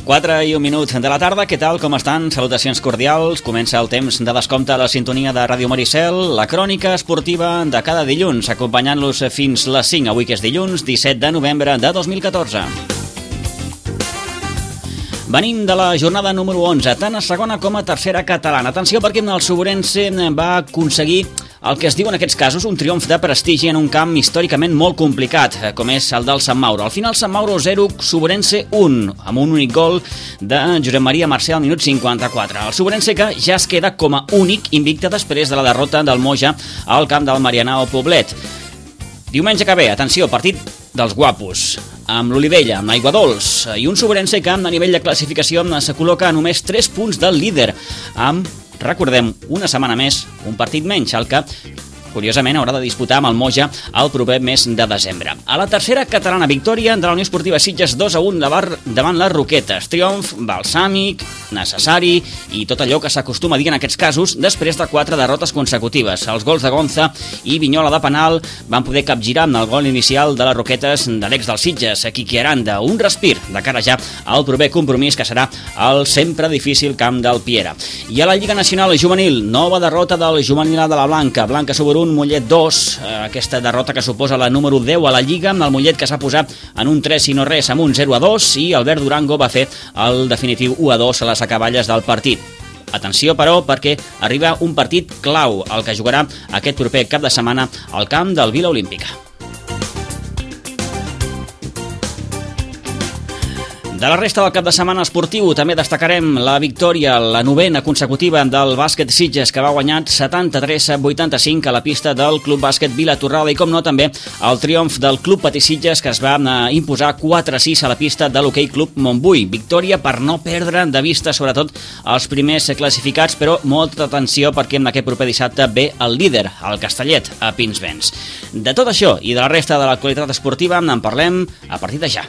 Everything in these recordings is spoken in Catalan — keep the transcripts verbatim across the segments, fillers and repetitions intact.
quatre i un minut de la tarda, què tal, com estan? Salutacions cordials, comença el temps de descompte a la sintonia de Ràdio Maricel, la crònica esportiva de cada dilluns, acompanyant-los fins les cinc, avui que és dilluns, disset de novembre de dos mil catorze. Venim de la jornada número onze, tant a segona com a tercera catalana. Atenció perquè el Suburense va aconseguir el que es diu en aquests casos un triomf de prestigi en un camp històricament molt complicat, com és el del Sant Mauro. Al final, Sant Mauro zero, Suburense un, amb un únic gol de Josep Maria Mercè al minut cinquanta-quatre. El Suburense que ja es queda com a únic invicte després de la derrota del Moja al camp del Marianao Poblet. Diumenge que ve, atenció, partit dels guapos, amb l'Olivella, amb l'Aiguadols, i un Suburense que a nivell de classificació se col·loca a només tres punts del líder, amb, recordem, una setmana més, un partit menys, el que, curiosament, haurà de disputar amb el Moja el proper mes de desembre. A la tercera catalana, victòria de la Unió Esportiva Sitges dos a un davant les Roquetes. Triomf balsàmic, necessari i tot allò que s'acostuma a dir en aquests casos després de quatre derrotes consecutives. Els gols de Gonza i Vinyola de penal van poder capgirar amb el gol inicial de les Roquetes de l'ex del Sitges, Quiqui Aranda. Un respir de cara ja al proper compromís que serà el sempre difícil camp del Piera. I a la Lliga Nacional Juvenil, nova derrota del Juvenil de la Blanca. Blanca sobre un, Mollet dos, aquesta derrota que suposa la número deu a la Lliga, amb el Mollet que s'ha posat en un tres i no res, amb un zero a dos, i Albert Durango va fer el definitiu u a dos a les acaballes del partit. Atenció, però, perquè arriba un partit clau, el que jugarà aquest proper cap de setmana al camp del Vila Olímpica. De la resta del cap de setmana esportiu també destacarem la victòria, la novena consecutiva del bàsquet Sitges, que va guanyar setanta-tres a vuitanta-cinc a la pista del Club Bàsquet Vila Torrada, i com no també el triomf del Club Patí Sitges, que es va imposar quatre a sis a la pista de l'Hoquei Club Montbui. Victòria per no perdre de vista sobretot els primers classificats, però molta atenció perquè en aquest proper dissabte ve el líder, el Castellet, a Pinsbens. De tot això i de la resta de l'actualitat esportiva en parlem a partir de ja.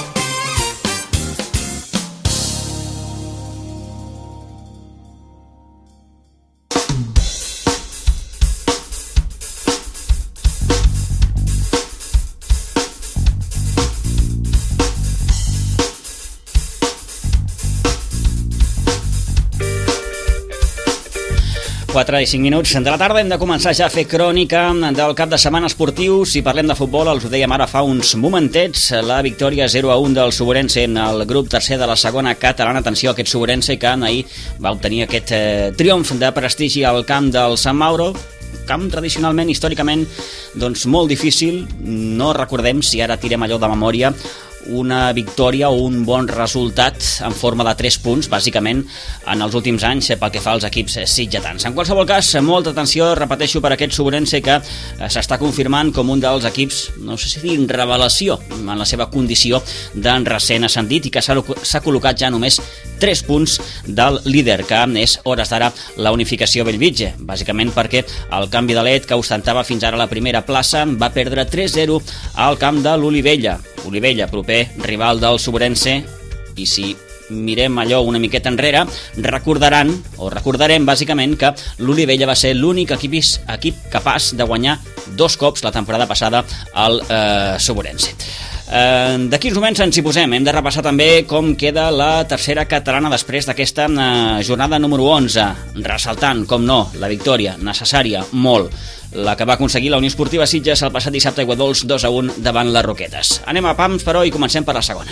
quatre i cinc minuts de la tarda, hem de començar ja a fer crònica del cap de setmana esportiu. Si parlem de futbol, els ho dèiem ara fa uns momentets, la victòria zero a un del Suburense en el grup tercer de la segona catalana. Atenció a aquest Suburense que ahir va obtenir aquest eh, triomf de prestigi al camp del Sant Mauro, camp tradicionalment, històricament, doncs molt difícil. No recordem, si ara tirem allò de memòria, una victòria o un bon resultat en forma de tres punts, bàsicament, en els últims anys pel que fa als equips sitgetans. En qualsevol cas, molta atenció, repeteixo, per aquest Suburense que s'està confirmant com un dels equips, no sé si dir revelació, en la seva condició d'en recent ascendit, i que s'ha col·locat ja només tres punts del líder, que és, hores d'ara, la unificació Bellvitge, bàsicament perquè el canvi de led, que ostentava fins ara la primera plaça, va perdre tres a zero al camp de l'Olivella. Olivella, proper rival del Suburense, i si mirem allò una miqueta enrere, recordaran, o recordarem bàsicament, que l'Olivella va ser l'únic equip, equip capaç de guanyar dos cops la temporada passada al eh, Suburense. Eh, D'aquí uns moments ens hi posem. Hem de repassar també com queda la tercera catalana després d'aquesta eh, jornada número onze, ressaltant, com no, la victòria necessària, molt, la que va aconseguir la Unió Esportiva Sitges el passat dissabte a Aiguadols dos a un davant les Roquetes. Anem a pams, però, i comencem per la segona.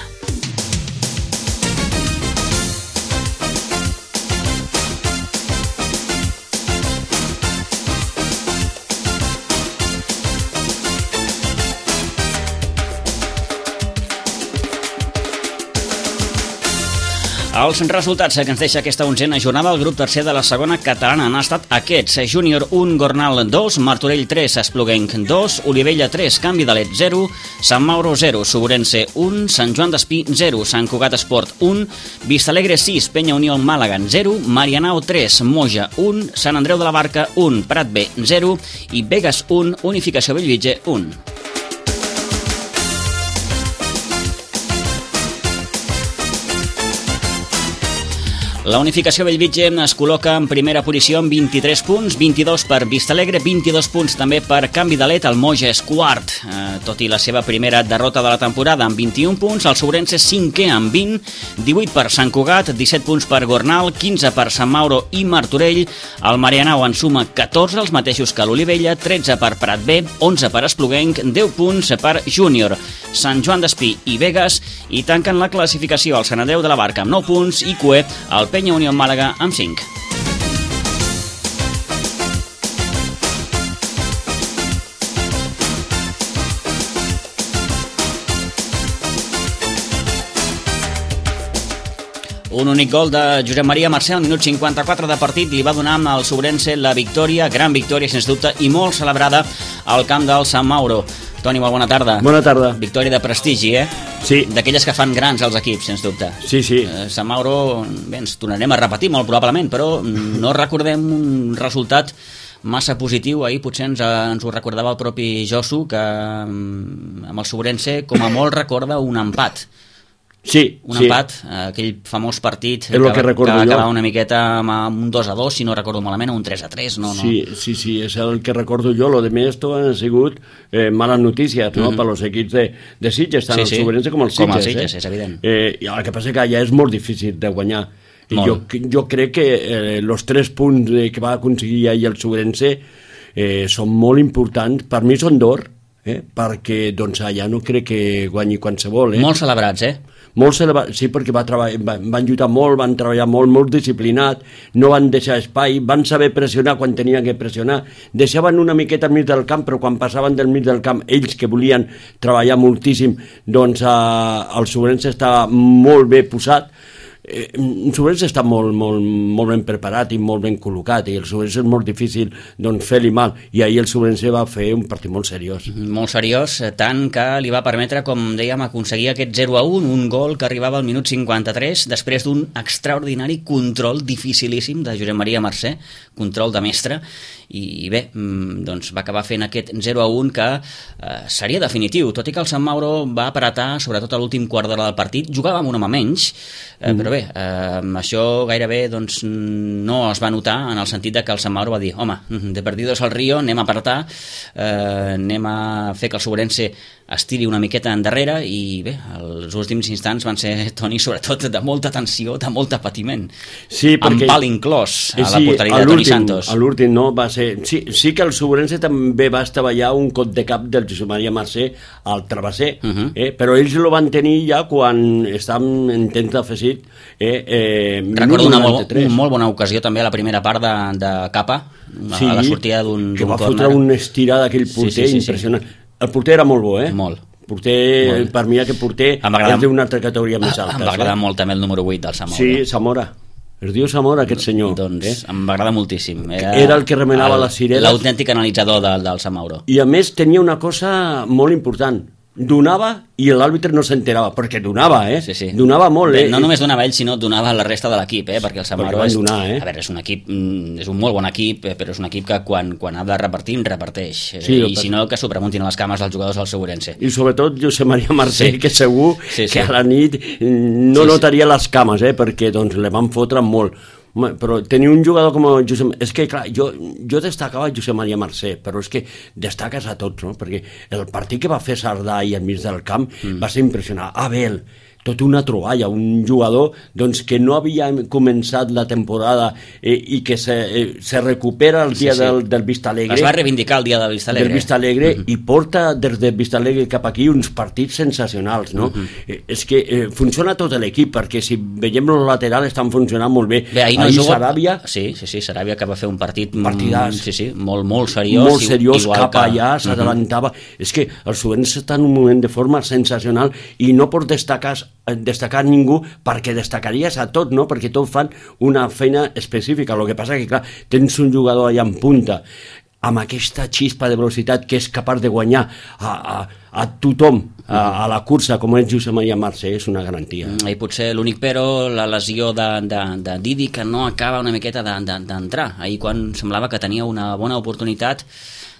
Els resultats que ens deixa aquesta onzena jornada al grup tercer de la segona catalana han estat aquests: Júnior un, Gornal dos, Martorell tres, Espluguenc dos, Olivella tres, Canvi de Led zero, Sant Mauro zero, Suburense un, Sant Joan d'Espí zero, Sant Cugat Esport un, Vistalegre sis, Penya Unió Màlaga zero, Marianao tres, Moja un, Sant Andreu de la Barca un, Prat B zero i Begues un, Unificació Bellvitge un. La Unificació Bellvitge es col·loca en primera posició amb vint-i-tres punts, vint-i-dos per Vistalegre, vint-i-dos punts també per Canvi de Let, el Moja és quart, eh, tot i la seva primera derrota de la temporada amb vint-i-un punts, el Sobrense cinquè amb vint, divuit per Sant Cugat, disset punts per Gornal, quinze per Sant Mauro i Martorell, el Marianao en suma catorze, els mateixos que l'Olivella, tretze per Prat B, onze per Espluguenc, deu punts per Júnior, Sant Joan d'Espí i Begues, i tanquen la classificació al Sant Andreu de la Barca amb nou punts i Cué, el Penya Unió Màlaga amb cinc. Un únic gol de Josep Maria Mercè al minut cinquanta-quatre de partit li va donar al Sobrense la victòria, gran victòria sens dubte i molt celebrada al camp del Sant Mauro. Toni, molt bona tarda. Bona tarda. Victòria de prestigi, eh? Sí. D'aquelles que fan grans els equips, sens dubte. Sí, sí. Eh, Sant Mauro, bé, ens tornarem a repetir molt probablement, però no recordem un resultat massa positiu. Ahir potser ens, ens ho recordava el propi Josu, que amb el Sobrense com a molt recorda un empat. Sí, un sí. empat, aquell famós partit que, que, que va acabar una miqueta amb un dos a dos, si no recordo malament, o un tres a tres. No, no. Sí, sí, sí, és el que recordo jo. Lo de més han sigut eh, males notícies, no? Mm-hmm. Per als equips de, de Sitges, tant sí, sí. el Sobrense com el Sitges. Com el Sitges, eh? És evident. Eh, i el que passa que allà és molt difícil de guanyar. I jo, jo crec que eh, els tres punts que va aconseguir ahir el Sobrense eh, són molt importants. Per mi són d'or, eh? Perquè doncs, allà no crec que guanyi qualsevol. Eh? Molt celebrats, eh? Molt celebrat, sí, perquè va van, van lluitar molt, van treballar molt, molt disciplinat, no van deixar espai, van saber pressionar quan tenien que pressionar, deixaven una miqueta al mig del camp, però quan passaven del mig del camp, ells que volien treballar moltíssim, doncs eh, el Sobrense estava molt bé posat. Eh, el Sobrense està molt, molt, molt ben preparat i molt ben col·locat, i el Sobrense és molt difícil doncs, fer-li mal, i ahir el Sobrense va fer un partit molt seriós. Molt seriós, tant que li va permetre, com dèiem, aconseguir aquest zero a un, un gol que arribava al minut cinquanta-tres, després d'un extraordinari control dificilíssim de Josep Maria Mercè, control de mestre, i bé, doncs va acabar fent aquest zero a un que eh, seria definitiu, tot i que el Sant Mauro va apretar, sobretot a l'últim quart d'hora del partit, jugava amb un home menys, eh, mm. però bé, eh, això gairebé doncs, no es va notar en el sentit de que el Sant Mauro va dir, home, de perdidos al Río, anem a apretar, eh, anem a fer que el Sobrense estiri una miqueta endarrere, i bé, els últims instants van ser, Toni, sobretot de molta tensió, de molt patiment, sí, perquè, amb pal inclòs a sí, la porteria de Toni Santos. A l'últim no va ser... Sí, sí que el Sobrense també va estavellar un cop de cap del Josep Maria Mercè al travesser, uh -huh. eh? Però ells lo van tenir ja quan estàvem en temps d'afegit. Eh, eh, Recordo una molt, una molt bona ocasió també a la primera part de, de Capa, sí, a la sortida d'un que va corner. fotre una estirada d'aquell porter sí, sí, sí, impressionant. Sí. El porter era molt bo, eh? Molt. Porter, molt. Per mi aquest porter és d'una altra categoria més alta. Em va agradar eh? molt també el número vuit del Zamora. Sí, Zamora. Es diu Zamora, aquest senyor. Doncs eh? em va agradar moltíssim. Era, era el que remenava les cireres. L'autèntic analitzador del, del Sant Mauro. I a més tenia una cosa molt important. Donava i l'àrbitre no s'enterava, perquè donava, eh? Sí, sí. Donava molt, Bé, eh? no només donava ell, sinó donava la resta de l'equip, eh? Perquè el Sant Mauro és, donar, eh? a veure, és un equip, és un molt bon equip, però és un equip que quan, quan ha de repartir, reparteix. Sí, I si no, que s'ho preguntin a les cames dels jugadors del Sobrense. I sobretot Josep Maria Mercè, sí. que segur sí, sí. que a la nit no sí, notaria sí. les cames, eh? Perquè doncs, le van fotre molt. Però tenir un jugador com Josep... És que, clar, jo, jo destacava Josep Maria Mercè, però és que destaques a tots, no? Perquè el partit que va fer Sardà i al mig del camp mm. va ser impressionant. Abel, tot una troballa, un jugador doncs, que no havia començat la temporada eh, i que se, eh, se recupera el dia sí, sí. del, del Vistalegre. Es va reivindicar el dia del Vistalegre. Del Vistalegre mm -hmm. i porta des del Vistalegre cap aquí uns partits sensacionals, no? Mm -hmm. eh, és que eh, funciona tot l'equip, perquè si veiem els laterals estan funcionant molt bé. Bé, ahir no ahir juga... Saràbia... Sí, sí, sí, Saràbia que va fer un partit partidàs. Sí, sí, molt, molt seriós. Molt seriós, cap que... allà, s'adelantava. Mm -hmm. És que el Sobrense està en un moment de forma sensacional i no pots destacar destacar ningú perquè destacaries a tot, no? Perquè tots fan una feina específica. El que passa que, clar, tens un jugador allà en punta amb aquesta xispa de velocitat que és capaç de guanyar a, a, a tothom a, a la cursa, com és Josep Maria Mercè, és una garantia. I potser l'únic però, la lesió de, de, de Didi, que no acaba una miqueta d'entrar. De, de, Ahir quan semblava que tenia una bona oportunitat,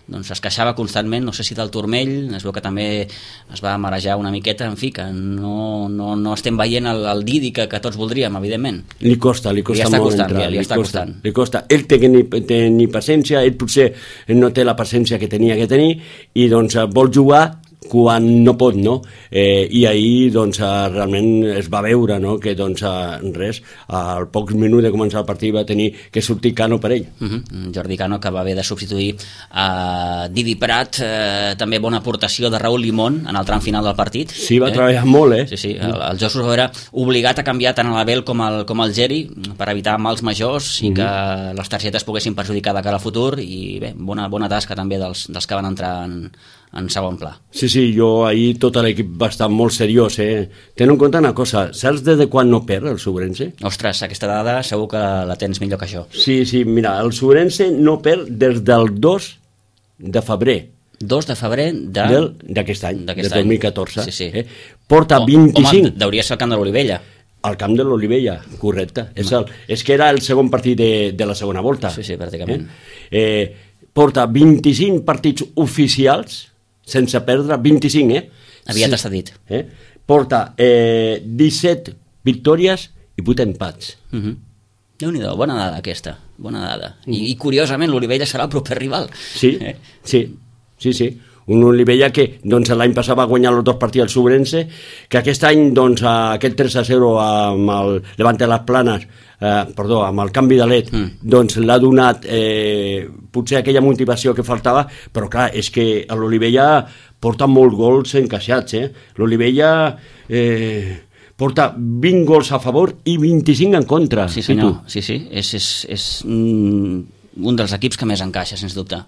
doncs es queixava constantment, no sé si del turmell, es veu que també es va marejar una miqueta, en fi, que no, no, no estem veient el, el Didi que, que tots voldríem, evidentment. Li costa, li costa li molt costant, entrar. Li, li, li està costa, costant. Li costa. Ell té que ni, té ni paciència, ell potser no té la paciència que tenia que tenir i doncs vol jugar quan no pot, no? Eh, I ahir, doncs, realment es va veure, no?, que, doncs, res, al pocs minuts de començar el partit va tenir que sortir Cano per ell. Uh -huh. Jordi Cano, que va haver de substituir a Didi Prat, eh, també bona aportació de Raúl Limón en el tram final del partit. Sí, va eh? treballar molt, eh? Sí, sí, el, el Josu va veure obligat a canviar tant l'Abel com el, com el Geri per evitar mals majors i uh -huh. que les targetes poguessin perjudicar de cara al futur, i bé, bona, bona tasca també dels, dels que van entrar en, en segon pla. Sí, sí, jo ahir tot l'equip va estar molt seriós, eh? Tenen en compte una cosa, saps des de quan no perd el Sobrense? Ostres, aquesta dada segur que la tens millor que jo. Sí, sí, mira, el Sobrense no perd des del dos de febrer. dos de febrer de... d'aquest any, de any. dos mil catorze. Sí, sí. Eh? Porta oh, vint-i-cinc... Home, deuria ser el camp de l'Olivella. Al camp de l'Olivella, correcte. És, el, és que era el segon partit de, de la segona volta. Sí, sí, pràcticament. Eh? Eh, porta vint-i-cinc partits oficials sense perdre, vint-i-cinc, eh? Aviat sí. està dit. Eh? Porta eh, disset victòries i vuit empats. Uh -huh. Déu-n'hi-do, bona dada aquesta, bona dada. I, i curiosament l'Olivella serà el proper rival. Sí, eh? sí, sí, sí. Un Olivella que doncs, l'any passat va guanyar els dos partits al Sobrense, que aquest any doncs, aquest tres a zero amb el Levante de les Planes, eh, perdó, amb el canvi de led, mm. doncs l'ha donat eh, potser aquella motivació que faltava, però clar, és que l'Olivella porta molts gols encaixats, eh? L'Olivella eh, porta vint gols a favor i vint-i-cinc en contra. Sí, senyor, sí, sí, és, és, és mm, un dels equips que més encaixa, sens dubte.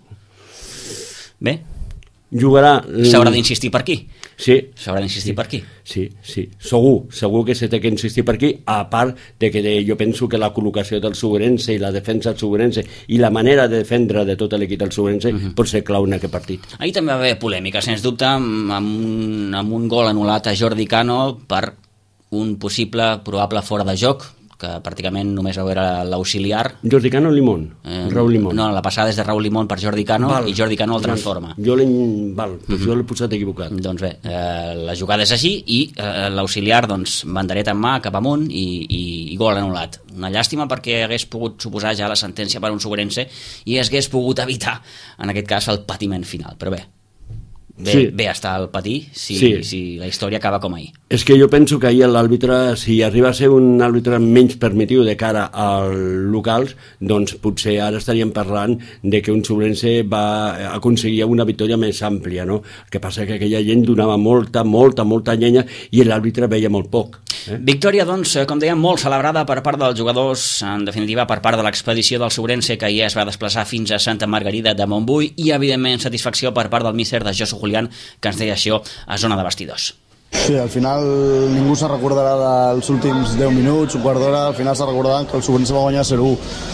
Bé, jugarà... S'haurà d'insistir per aquí. Sí. S'haurà d'insistir sí, per aquí. Sí, sí. Segur, segur que se té que insistir per aquí, a part de que de, jo penso que la col·locació del Sobrense i la defensa del Sobrense i la manera de defendre de tot l'equip del Sobrense uh-huh. pot ser clau en aquest partit. Ahir també va haver polèmica, sens dubte, amb, amb, un, amb un gol anul·lat a Jordi Cano per un possible, probable fora de joc, que pràcticament només era l'auxiliar. Jordi Cano o Limón? Eh, Raúl Limón. No, la passada és de Raúl Limón per Jordi Cano val. I Jordi Cano el transforma. Jo l'he val, mm-hmm. jo l'he posat equivocat. Doncs bé, eh, la jugada és així i eh, l'auxiliar, doncs, bandereta en mà cap amunt i, i, i gol anul·lat. Una llàstima perquè hagués pogut suposar ja la sentència per un Sobrense i hagués pogut evitar, en aquest cas, el patiment final. Però bé, Bé, sí. bé està el patir si, sí. si la història acaba com ahir. És que jo penso que ahir l'àrbitre, si arriba a ser un àrbitre menys permitiu de cara als locals, doncs potser ara estaríem parlant de que un Sobrense va aconseguir una victòria més àmplia, no? El que passa que aquella gent donava molta, molta, molta llenya i l'àrbitre veia molt poc. Eh? Victòria, doncs, com dèiem, molt celebrada per part dels jugadors, en definitiva per part de l'expedició del Sobrense, que ahir es va desplaçar fins a Santa Margarida de Montbui, i evidentment satisfacció per part del míster de Josu Julián, que ens deia això a zona de vestidors. Sí, al final ningú se recordarà dels últims deu minuts, un quart d'hora, al final se recordaran que el Sobrense va guanyar zero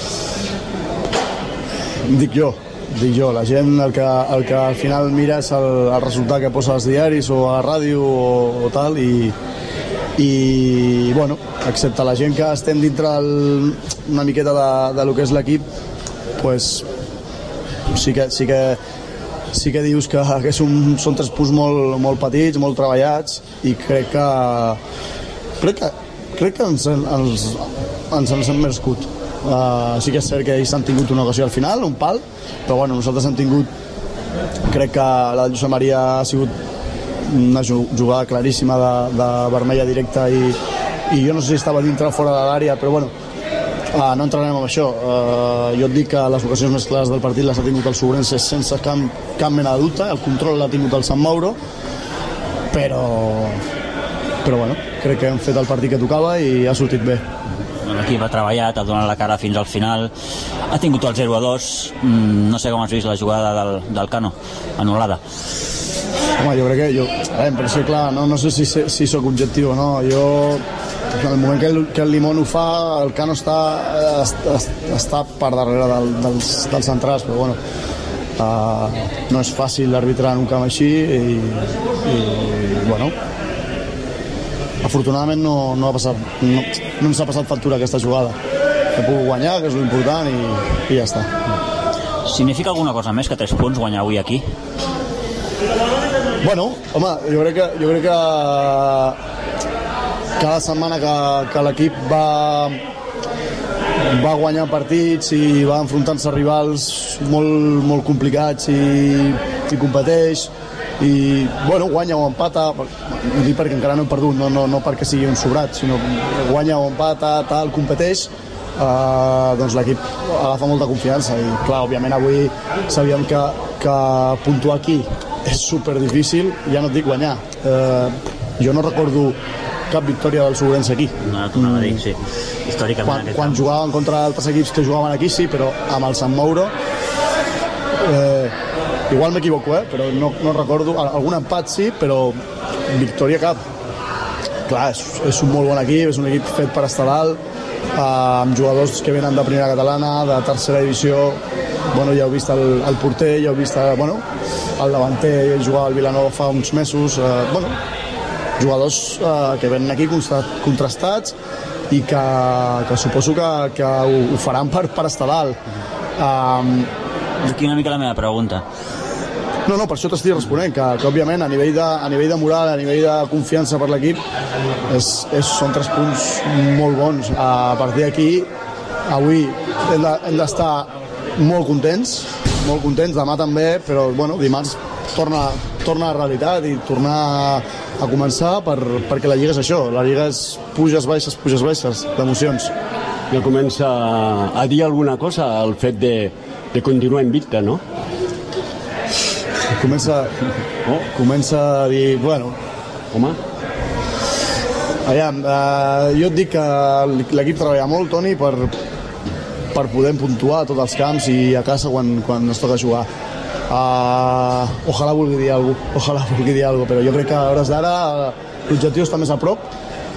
u. Dic jo, dic jo, la gent el que, el que al final mira és el, el resultat que posa als diaris o a la ràdio o, o tal, i, i bueno, excepte la gent que estem dintre el, una miqueta de, de lo que és l'equip, pues, sí que, sí que sí que dius que, que són, són tres punts molt, molt petits, molt treballats, i crec que crec que, crec que ens, ens, ens, ens hem merescut. Uh, sí que és cert que ells han tingut una ocasió al final, un pal, però bueno, nosaltres hem tingut, crec que la de Josep Maria ha sigut una jugada claríssima de, de vermella directa, i, i jo no sé si estava dintre o fora de l'àrea, però bueno, Uh, no entrarem amb això. Uh, jo et dic que les ocasions més clares del partit les ha tingut el Sobrense sense cap, cap mena de dubte, el control l'ha tingut el Sant Mauro, però però bueno, crec que hem fet el partit que tocava i ha sortit bé. L'equip ha treballat, ha donat la cara fins al final, ha tingut el zero a dos, mm, no sé com has vist la jugada del, del Cano, anul·lada. Home, jo crec que jo, a veure, però sí, clar, no, no sé si, si soc objectiu o no, jo en el moment que el, que el Limón ho fa, el Cano està, està, està per darrere del, dels, dels centrals, però bueno, uh, no és fàcil arbitrar en un camp així, i, i bueno, afortunadament no, no, ha passat, no, no ens ha passat factura aquesta jugada. He pogut guanyar, que és l'important, i, i ja està. Significa alguna cosa més que tres punts guanyar avui aquí? Bueno, home, jo crec que, jo crec que cada setmana que, que l'equip va, va guanyar partits i va enfrontant-se a rivals molt, molt complicats i, i competeix i bueno, guanya o empata, ho dic perquè encara no he perdut, no, no, no perquè sigui un sobrat, sinó guanya o empata, tal, competeix, eh, doncs l'equip agafa molta confiança i clar, òbviament avui sabíem que, que puntuar aquí és super difícil, ja no et dic guanyar, eh, jo no recordo cap victòria del Sobrense aquí. No, tornava a dir, sí. Històricament. Quan, quan jugaven contra altres equips que jugaven aquí, sí, però amb el Sant Mauro eh, igual m'equivoco, eh? Però no, no recordo, algun empat sí, però victòria cap. Clar, és, és un molt bon equip, és un equip fet per estar dalt, eh, amb jugadors que venen de primera catalana, de tercera divisió. Bueno, ja heu vist el, el porter, ja heu vist el, bueno, el davanter, ell jugava al Vilanova fa uns mesos, eh, bueno, jugadors eh, que venen aquí contrastats i que, que suposo que, que ho, ho faran per, per estar dalt. Um, Aquí una mica la meva pregunta. No, no, per això t'estic responent, que, que òbviament a nivell, de, a nivell de moral, a nivell de confiança per l'equip, és, és, són tres punts molt bons. A partir d'aquí, avui hem de, hem d'estar molt contents, molt contents, demà també, però bueno, dimarts torna, torna a la realitat i tornar a començar per, perquè la Lliga és això, la Lliga és puges, baixes, puges, baixes, d'emocions. Ja comença a dir alguna cosa al fet de, de continuar invicta, no? Comença, oh. comença a dir, bueno... Home? Aviam, eh, jo et dic que l'equip treballa molt, Toni, per, per poder puntuar a tots els camps i a casa quan, quan es toca jugar. Uh, ojalà vulgui dir alguna cosa, ojalà vulgui dir alguna cosa, però jo crec que a hores d'ara l'objectiu està més a prop.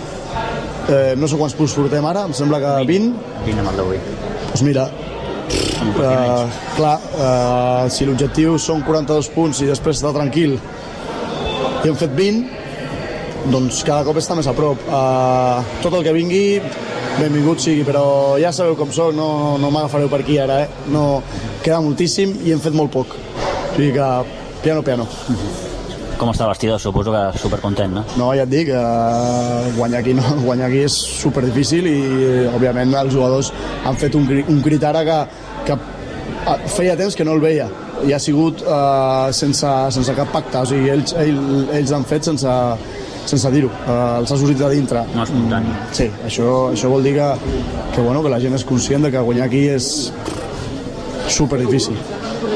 Eh, no sé quants punts portem ara, em sembla que vint. vint amb el d'avui. Doncs mira, uh, clar, uh, si l'objectiu són quaranta-dos punts i després estar tranquil i hem fet vint, doncs cada cop està més a prop. Uh, tot el que vingui, benvingut sigui, però ja sabeu com soc, no, no m'agafareu per aquí ara, eh? No, queda moltíssim i hem fet molt poc. O sigui que, piano, piano. Com està el vestidor? Suposo que supercontent, no? No, ja et dic, eh, guanyar, aquí no, guanyar aquí és superdifícil i, òbviament, els jugadors han fet un, un crit ara que, que feia temps que no el veia i ha sigut eh, sense, sense cap pacte, o sigui, ells, ells, ells han fet sense, sense dir-ho, eh, els ha sortit de dintre. No espontani. Mm, sí, això, això vol dir que, que, bueno, que la gent és conscient de que guanyar aquí és superdifícil.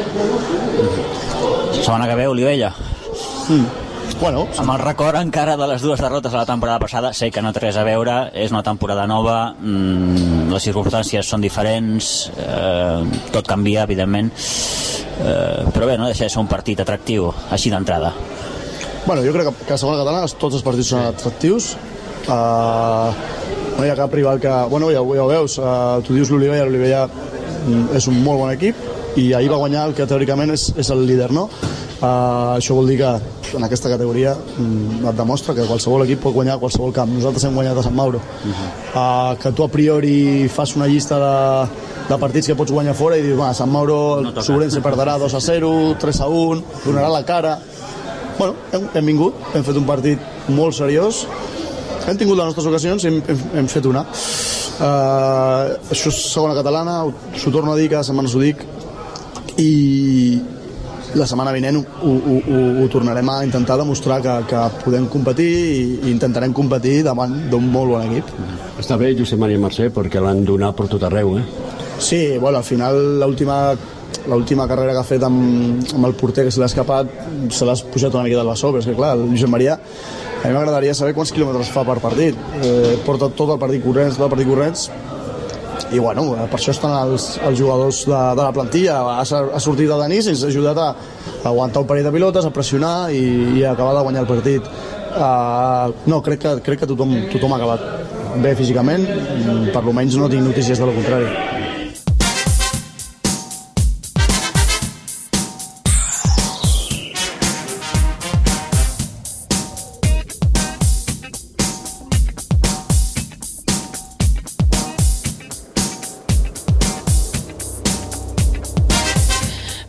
Setmana que ve, Olivella. Mm. Bueno, amb el record encara de les dues derrotes de la temporada passada, sé que no té res a veure, és una temporada nova, mmm, les circumstàncies són diferents, eh, tot canvia, evidentment, eh, però bé, no deixa de ser un partit atractiu, així d'entrada. Bueno, jo crec que, que a segona catalana tots els partits són atractius. Uh, no hi ha cap rival que... Bueno, ja, ja ho veus, uh, tu dius l'Olivella, l'Olivella és un molt bon equip i ahir va guanyar el que teòricament és, és el líder, no? Uh, això vol dir que en aquesta categoria um, et demostra que qualsevol equip pot guanyar a qualsevol camp. Nosaltres hem guanyat a Sant Mauro. Uh, que tu a priori fas una llista de, de partits que pots guanyar fora i dius, va, Sant Mauro, el no Sobrense perdrà dos a zero, tres a un, donarà la cara. Bueno, hem, hem vingut, hem fet un partit molt seriós, hem tingut les nostres ocasions i hem, hem, hem fet una. Uh, això és segona catalana, s'ho torno a dir, cada setmana s'ho dic, i la setmana vinent ho, ho, ho, ho tornarem a intentar demostrar que, que podem competir i, i intentarem competir davant d'un molt bon equip. Està bé Josep Maria Mercè perquè l'han donat per tot arreu, eh? Sí, bueno, al final l'última l'última carrera que ha fet amb, amb el porter que se l'ha escapat se l'ha pujat una miqueta al bessó, però és que clar, el Josep Maria, a mi m'agradaria saber quants quilòmetres fa per partit. Eh, porta tot el partit corrents, tot el partit corrents, i bueno, per això estan els, els jugadors de, de la plantilla. Ha, ha sortit el Denis i ens ha ajudat a, a aguantar un parell de pilotes, a pressionar i, i a acabar de guanyar el partit. Uh, no, crec que, crec que tothom, tothom ha acabat bé físicament, per lo menys no tinc notícies de lo contrari.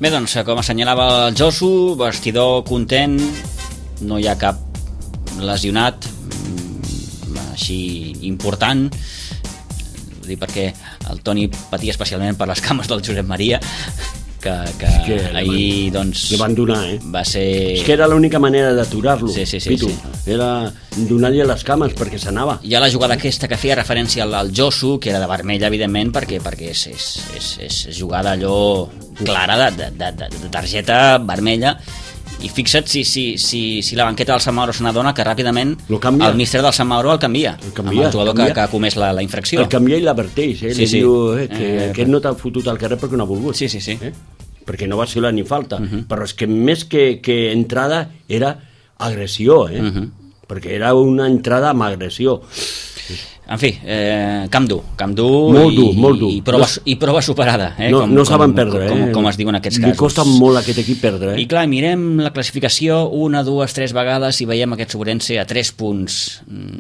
Bé, doncs, com assenyalava el Josu, vestidor content, no hi ha cap lesionat així important, vull dir, perquè el Toni patia especialment per les cames del Josep Maria, que, que, que ahir doncs li van donar, eh? Va ser... És que era l'única manera d'aturar-lo, sí, sí, sí, Pitu, sí. Era donar-li les cames perquè s'anava. Hi ha la jugada aquesta que feia referència al, al Josu, que era de vermella, evidentment, perquè, perquè és, és, és, és jugada allò clara de, de, de, de targeta vermella. I fixa't si, si, si, si la banqueta del Sant Mauro se n'adona que ràpidament el míster del Sant Mauro el canvia, el, canvia, amb el jugador el canvia. Que, que ha comès la, la infracció. El canvia i l'adverteix, eh? Sí, Li sí. diu eh, que Eh, aquest no t'ha fotut al carrer perquè no ha volgut. Sí, sí, sí. Eh? Perquè no va ser ni falta. Uh -huh. Però és que més que, que entrada era agressió, eh? Uh -huh. Perquè era una entrada amb agressió. En fi, eh, camp dur, camp dur, molt dur, i, molt dur. i, prova, No, i prova superada. Eh? No, com, no com, saben perdre, com, eh? com, com es diu en aquests Li casos. Li costa molt a aquest equip perdre, eh? I clar, mirem la classificació una, dues, tres vegades i veiem aquest Sobrense a tres punts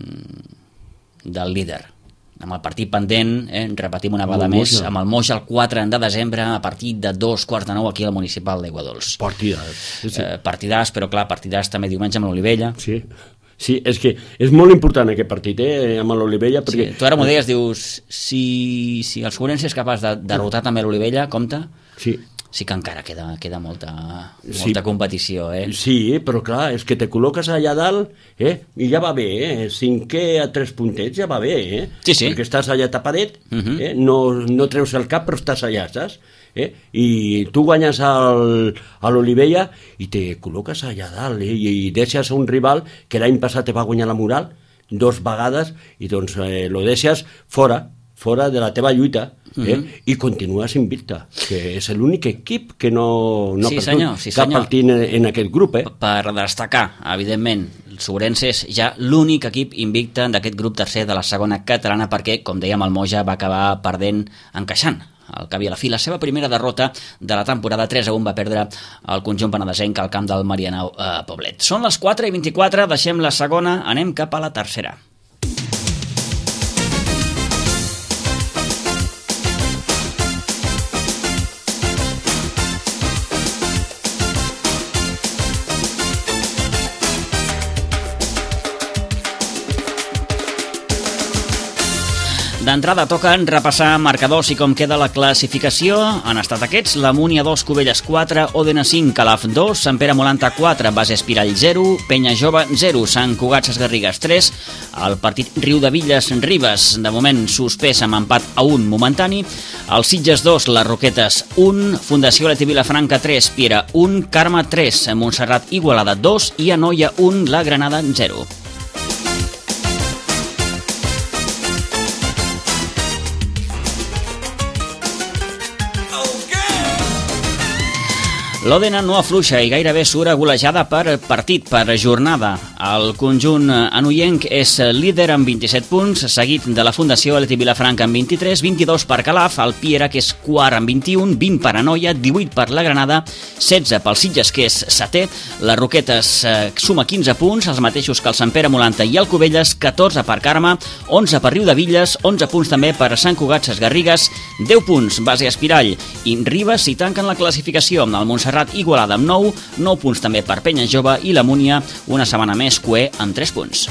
mm, del líder. Amb el partit pendent, eh, repetim una vegada més, amb el Moix el quatre de desembre a partir de dos quarts de nou aquí al municipal d'Aiguadols. Partidàs. Sí, sí. Eh, partidàs, però clar, partidàs també diumenge amb l'Olivella. Sí. Sí, és que és molt important aquest partit, eh, amb l'Olivella, perquè... Sí, tu ara m'ho deies, dius, si, si el Sobrense és capaç de derrotar també l'Olivella, compte, sí. sí que encara queda, queda molta, molta Sí. competició, eh? Sí, però clar, és que te col·loques allà dalt, eh, i ja va bé, eh, cinquè a tres puntets ja va bé, eh? Sí, sí. Perquè estàs allà tapadet, Uh-huh. eh, no, no treus el cap, però estàs allà, saps? Eh? I tu guanyes al, a l'Olivella i te col·loques allà dalt, eh? I, i deixes un rival que l'any passat te va guanyar la moral dos vegades i doncs eh, lo deixes fora, fora de la teva lluita, eh? Uh-huh. I continues invicta, que és l'únic equip que no, no Sí, ha perdut senyor, sí, cap senyor. partit en, en aquest grup, eh? Per destacar, evidentment, el Sobrense és ja l'únic equip invicte d'aquest grup tercer de la segona catalana perquè, com dèiem, el Moja va acabar perdent encaixant. Al cap i a la fi, la seva primera derrota de la temporada tres a un va perdre el conjunt penedesenc al camp del Marianao a Poblet. Són les quatre i vint-i-quatre, deixem la segona, anem cap a la tercera. D'entrada toquen repassar marcadors i com queda la classificació. Han estat aquests: la Múnia dos, Cubelles quatre, Òdena cinc, Calaf dos, Sant Pere Molanta quatre, Base Espirall zero, Penya Jove zero, Sant Cugat Ses Garrigues tres, el partit Riudevilles Ribes, de moment suspès amb empat a un momentani, el Sitges dos, les Roquetes un, Fundació Leti Vilafranca tres, Piera un, Carme tres, Montserrat Igualada dos i Anoia un, la Granada zero. L'Òdena no afluixa i gairebé surt golejada per partit, per jornada. El conjunt anoienc és líder amb vint-i-set punts, seguit de la Fundació Leti Vilafranca amb vint-i-tres, vint-i-dos per Calaf, el Piera, que és quart amb vint-i-un, vint per Anoia, divuit per la Granada, setze pel Sitges, que és setè, les Roquetes eh, suma quinze punts, els mateixos que el Sant Pere Molanta i el Cubelles, catorze per Carme, onze per Riudevilles, onze punts també per Sant Cugat Ses Garrigues, deu punts Base Espirall i Ribes si tanquen la classificació amb el Montserrat Igualada amb nou, nou punts també per Penya Jove i la Múnia una setmana més cué amb tres punts.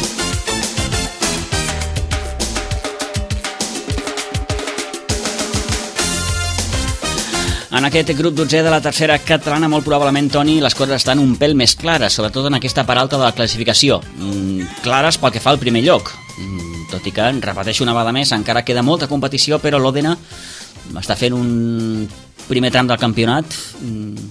En aquest grup dotzè de la tercera catalana, molt probablement, Toni, les coses estan un pèl més clares, sobretot en aquesta part alta de la classificació. Mm, clares pel que fa al primer lloc. Mm, tot i que, repeteixo una vegada més, encara queda molta competició, però l'Òdena està fent un primer tram del campionat mm,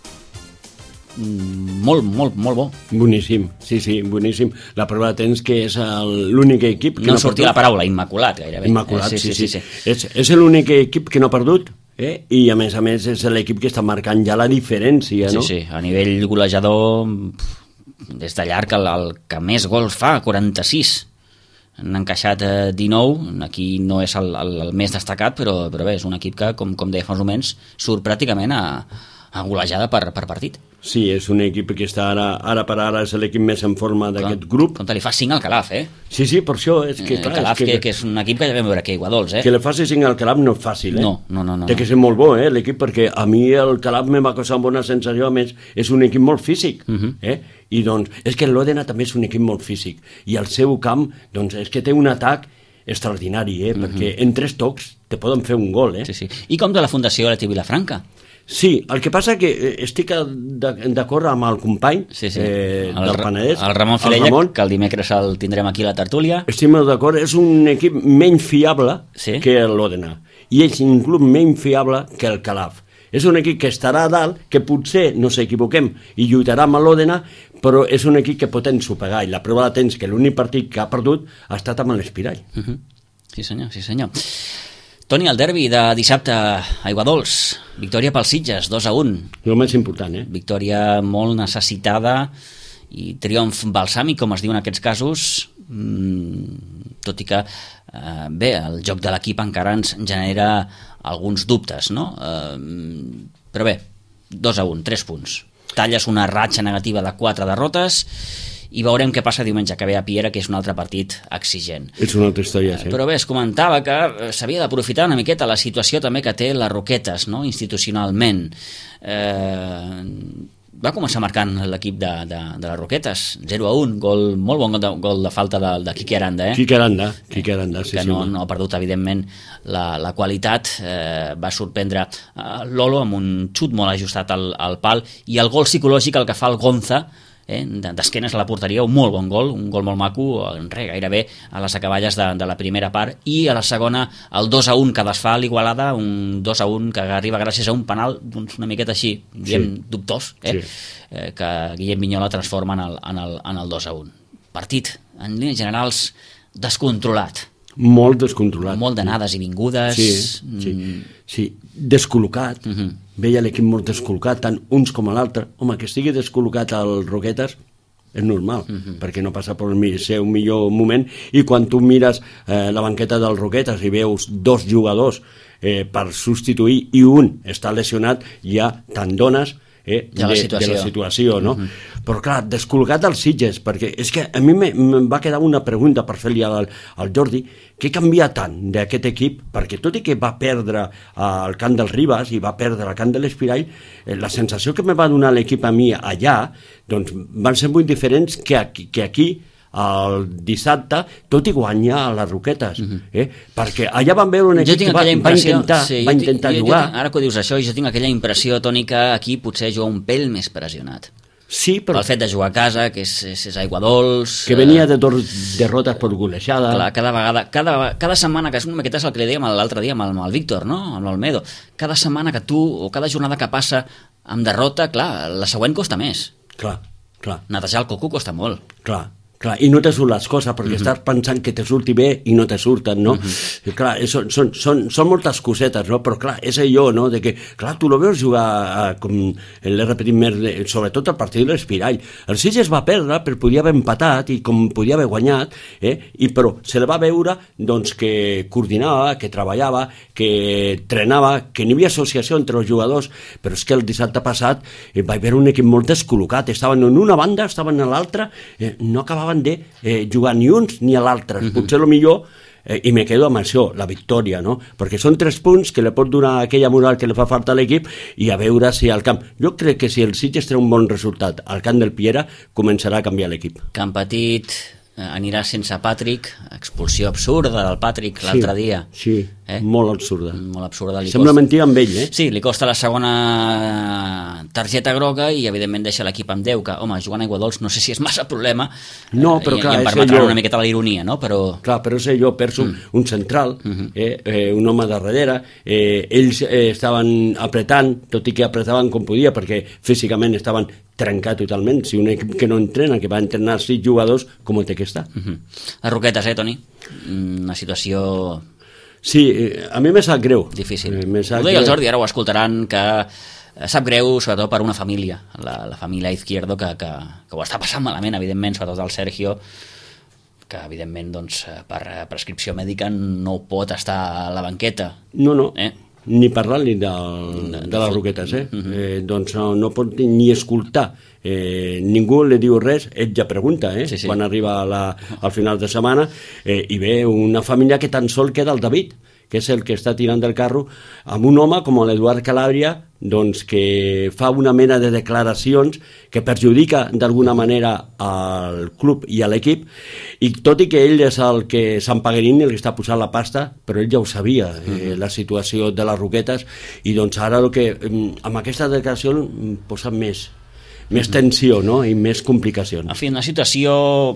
molt, molt, molt bo. Boníssim, sí, sí, boníssim. La prova de temps que és el- l'únic equip que No no, en sortia ha la paraula, immaculat, gairebé. Immaculat, Eh, sí, sí. sí, sí. És, és l'únic equip que no ha perdut, eh? I a més a més és l'equip que està marcant ja la diferència, Sí, no? sí, a nivell golejador, des de llarg el, el que més gols fa, quaranta-sis. Han encaixat eh, dinou, aquí no és el, el, el més destacat, però, però bé, és un equip que, com, com deia fa uns moments, surt pràcticament a, golejada per, per partit. Sí, és un equip que està ara, ara per ara és l'equip més en forma d'aquest grup. Com te li fa cinc al Calaf, eh? Sí, sí, per això és que... Eh, clar, Calaf, és que, que, que és un equip que ja vam veure que Iguadols, eh? Que li faci cinc al Calaf no és fàcil, eh? No, no, no. no Té que ser molt bo, eh, l'equip, perquè a mi el Calaf me va causar una bona sensació, a més, és un equip molt físic, uh -huh. eh? I doncs, és que l'Òdena també és un equip molt físic, i el seu camp, doncs, és que té un atac extraordinari, eh? Uh -huh. Perquè en tres tocs te poden fer un gol, eh? Sí, sí. I com de la Fundació Leti Vilafranca? Sí, el que passa que estic d'acord amb el company sí, sí. Eh, el, del Penedès, el Ramon Filella, el Ramon, que el dimecres el tindrem aquí a la tertúlia. Estic d'acord, és un equip menys fiable sí. que l'Òdena, i és inclús menys fiable que el Calaf. És un equip que estarà a dalt, que potser, no s'equivoquem, i lluitarà amb l'Òdena, però és un equip que pot ensopegar, i la prova de temps que l'únic partit que ha perdut ha estat amb l'Espirall. Uh -huh. Sí senyor, sí senyor. Toni, el derbi de dissabte a Aiguadols, victòria pels Sitges, dos a un. El més important, eh? Victòria molt necessitada i triomf balsàmic, com es diu en aquests casos, mmm, tot i que, eh, bé, el joc de l'equip encara ens genera alguns dubtes, no? Eh, però bé, dos a un, tres punts. Talles una ratxa negativa de quatre derrotes i veurem què passa diumenge que ve a Piera, que és un altre partit exigent. És una altra història, sí. Però bé, es comentava que s'havia d'aprofitar una miqueta la situació també que té les Roquetes, no?, institucionalment. Eh, va començar marcant l'equip de, de, de les Roquetes, zero a un, gol, molt bon gol de, gol de falta de, de Quique Aranda, eh? Quique Aranda, Quique Aranda, sí, que sí. no, no ha perdut, evidentment, la, la qualitat. Eh, va sorprendre eh, Lolo amb un xut molt ajustat al, al pal, i el gol psicològic el que fa el Gonza, eh, d'esquenes a la porteria, un molt bon gol, un gol molt maco, re, gairebé a les acaballes de, de la primera part, i a la segona el dos a un que desfà l'Igualada, un dos a un que arriba gràcies a un penal doncs una miqueta així, diem, sí. dubtós, eh? Sí. Eh, que Guillem Vignola transforma en el, en el, en el dos a un. Partit, en línies generals, descontrolat. Molt descontrolat. Molt d'anades i vingudes. Sí, sí, sí. Descol·locat. Uh -huh. Veia l'equip molt descol·locat, tant uns com l'altre. Home, que estigui descol·locat al Roquetes és normal, uh -huh. perquè no passa per el seu millor moment, i quan tu mires eh, la banqueta del Roquetes i veus dos jugadors eh, per substituir i un està lesionat, ja te'n dones eh, de, la de la situació, no? Uh -huh. Però clar, descol·locat als Sitges, perquè és que a mi em va quedar una pregunta per fer-li al, al Jordi, què canvia tant d'aquest equip? Perquè tot i que va perdre al camp del Ribas i va perdre al camp de l'Espirall, eh, la sensació que me va donar l'equip a mi allà, doncs van ser molt diferents que aquí, que aquí el dissabte, tot i guanyar a les Roquetes, uh -huh. eh? perquè allà van veure un equip que va, va intentar, sí, va intentar jo, jugar. Jo, ara que ho dius això, jo tinc aquella impressió, Toni, que aquí potser juga un pèl més pressionat. Sí, però... El fet de jugar a casa, que és, és, és Aiguadols... Que venia de dos derrotes per golejada. Clar, cada vegada, cada, cada setmana, que és una miqueta és el que li dèiem l'altre dia amb el, amb el Víctor, no?, amb l'Olmedo, cada setmana que tu, o cada jornada que passa amb derrota, clar, la següent costa més. Clar, clar. Netejar el coco costa molt. Clar. Clar, i no te surt les coses, perquè uh -huh. estàs pensant que te surti bé i no te surten, no? Uh -huh. I clar, són, són, són, són moltes cosetes, no? Però clar, és allò, no?, de que, clar, tu lo veus jugar, a, com l'he repetit més, sobretot el partit de l'Espirall. El Sitges va perdre, però podia haver empatat i com podia haver guanyat, eh? I però se la va veure, doncs, que coordinava, que treballava, que trenava, que n'hi havia associació entre els jugadors, però és que el dissabte passat eh, va haver un equip molt descol·locat, estaven en una banda, estaven a l'altra, eh, no acabaven de eh, jugar ni uns ni a l'altre. Uh -huh. Potser el millor, eh, i me quedo amb això, la victòria, no? Perquè són tres punts que li pot donar aquella moral que li fa falta a l'equip, i a veure si al camp... Jo crec que si el Sitges té un bon resultat al camp del Piera, començarà a canviar l'equip. Camp petit, eh, anirà sense Patrick, expulsió absurda del Patrick l'altre sí, dia. Sí, eh? molt absurda. Molt absurda. Li Sembla costa... mentir amb ell, eh? Sí, li costa la segona targeta groga i, evidentment, deixa l'equip amb deu, que, home, jugant a Aiguadols no sé si és massa problema. No, però i, clar, i em és permetrà allò... una miqueta la ironia, no? Però... Clar, però és allò, perds un, mm. un central, mm-hmm. eh, eh, un home de darrere, eh, ells eh, estaven apretant, tot i que apretaven com podia, perquè físicament estaven trencat totalment. Si un equip que no entrena, que va entrenar sis jugadors, com té que estar? Mm-hmm. Les Roquetes, eh, Toni? Una situació... Sí, a mi me sap greu. Difícil. Eh, sap ho deia el greu. Jordi, ara ho escoltaran, que sap greu, sobretot per una família, la, la família Izquierdo, que, que, que ho està passant malament, evidentment, sobretot el Sergio, que, evidentment, doncs, per prescripció mèdica no pot estar a la banqueta. No, no. Eh? ni parlar-li de, de les Roquetes, eh? Uh-huh. eh doncs no, no pot ni escoltar. Eh, ningú li diu res, ell ja pregunta, eh? Sí, sí. Quan arriba a la, al final de setmana, eh, i ve una família que tan sol queda el David, que és el que està tirant del carro, amb un home com l'Eduard Calàbria, doncs, que fa una mena de declaracions que perjudica d'alguna manera al club i a l'equip, i tot i que ell és el que Sant Paganini li està posant la pasta, però ell ja ho sabia, eh, la situació de les Roquetes, i doncs ara el que, amb aquesta declaració posa més més tensió, no? I més complicacions. En fi, una situació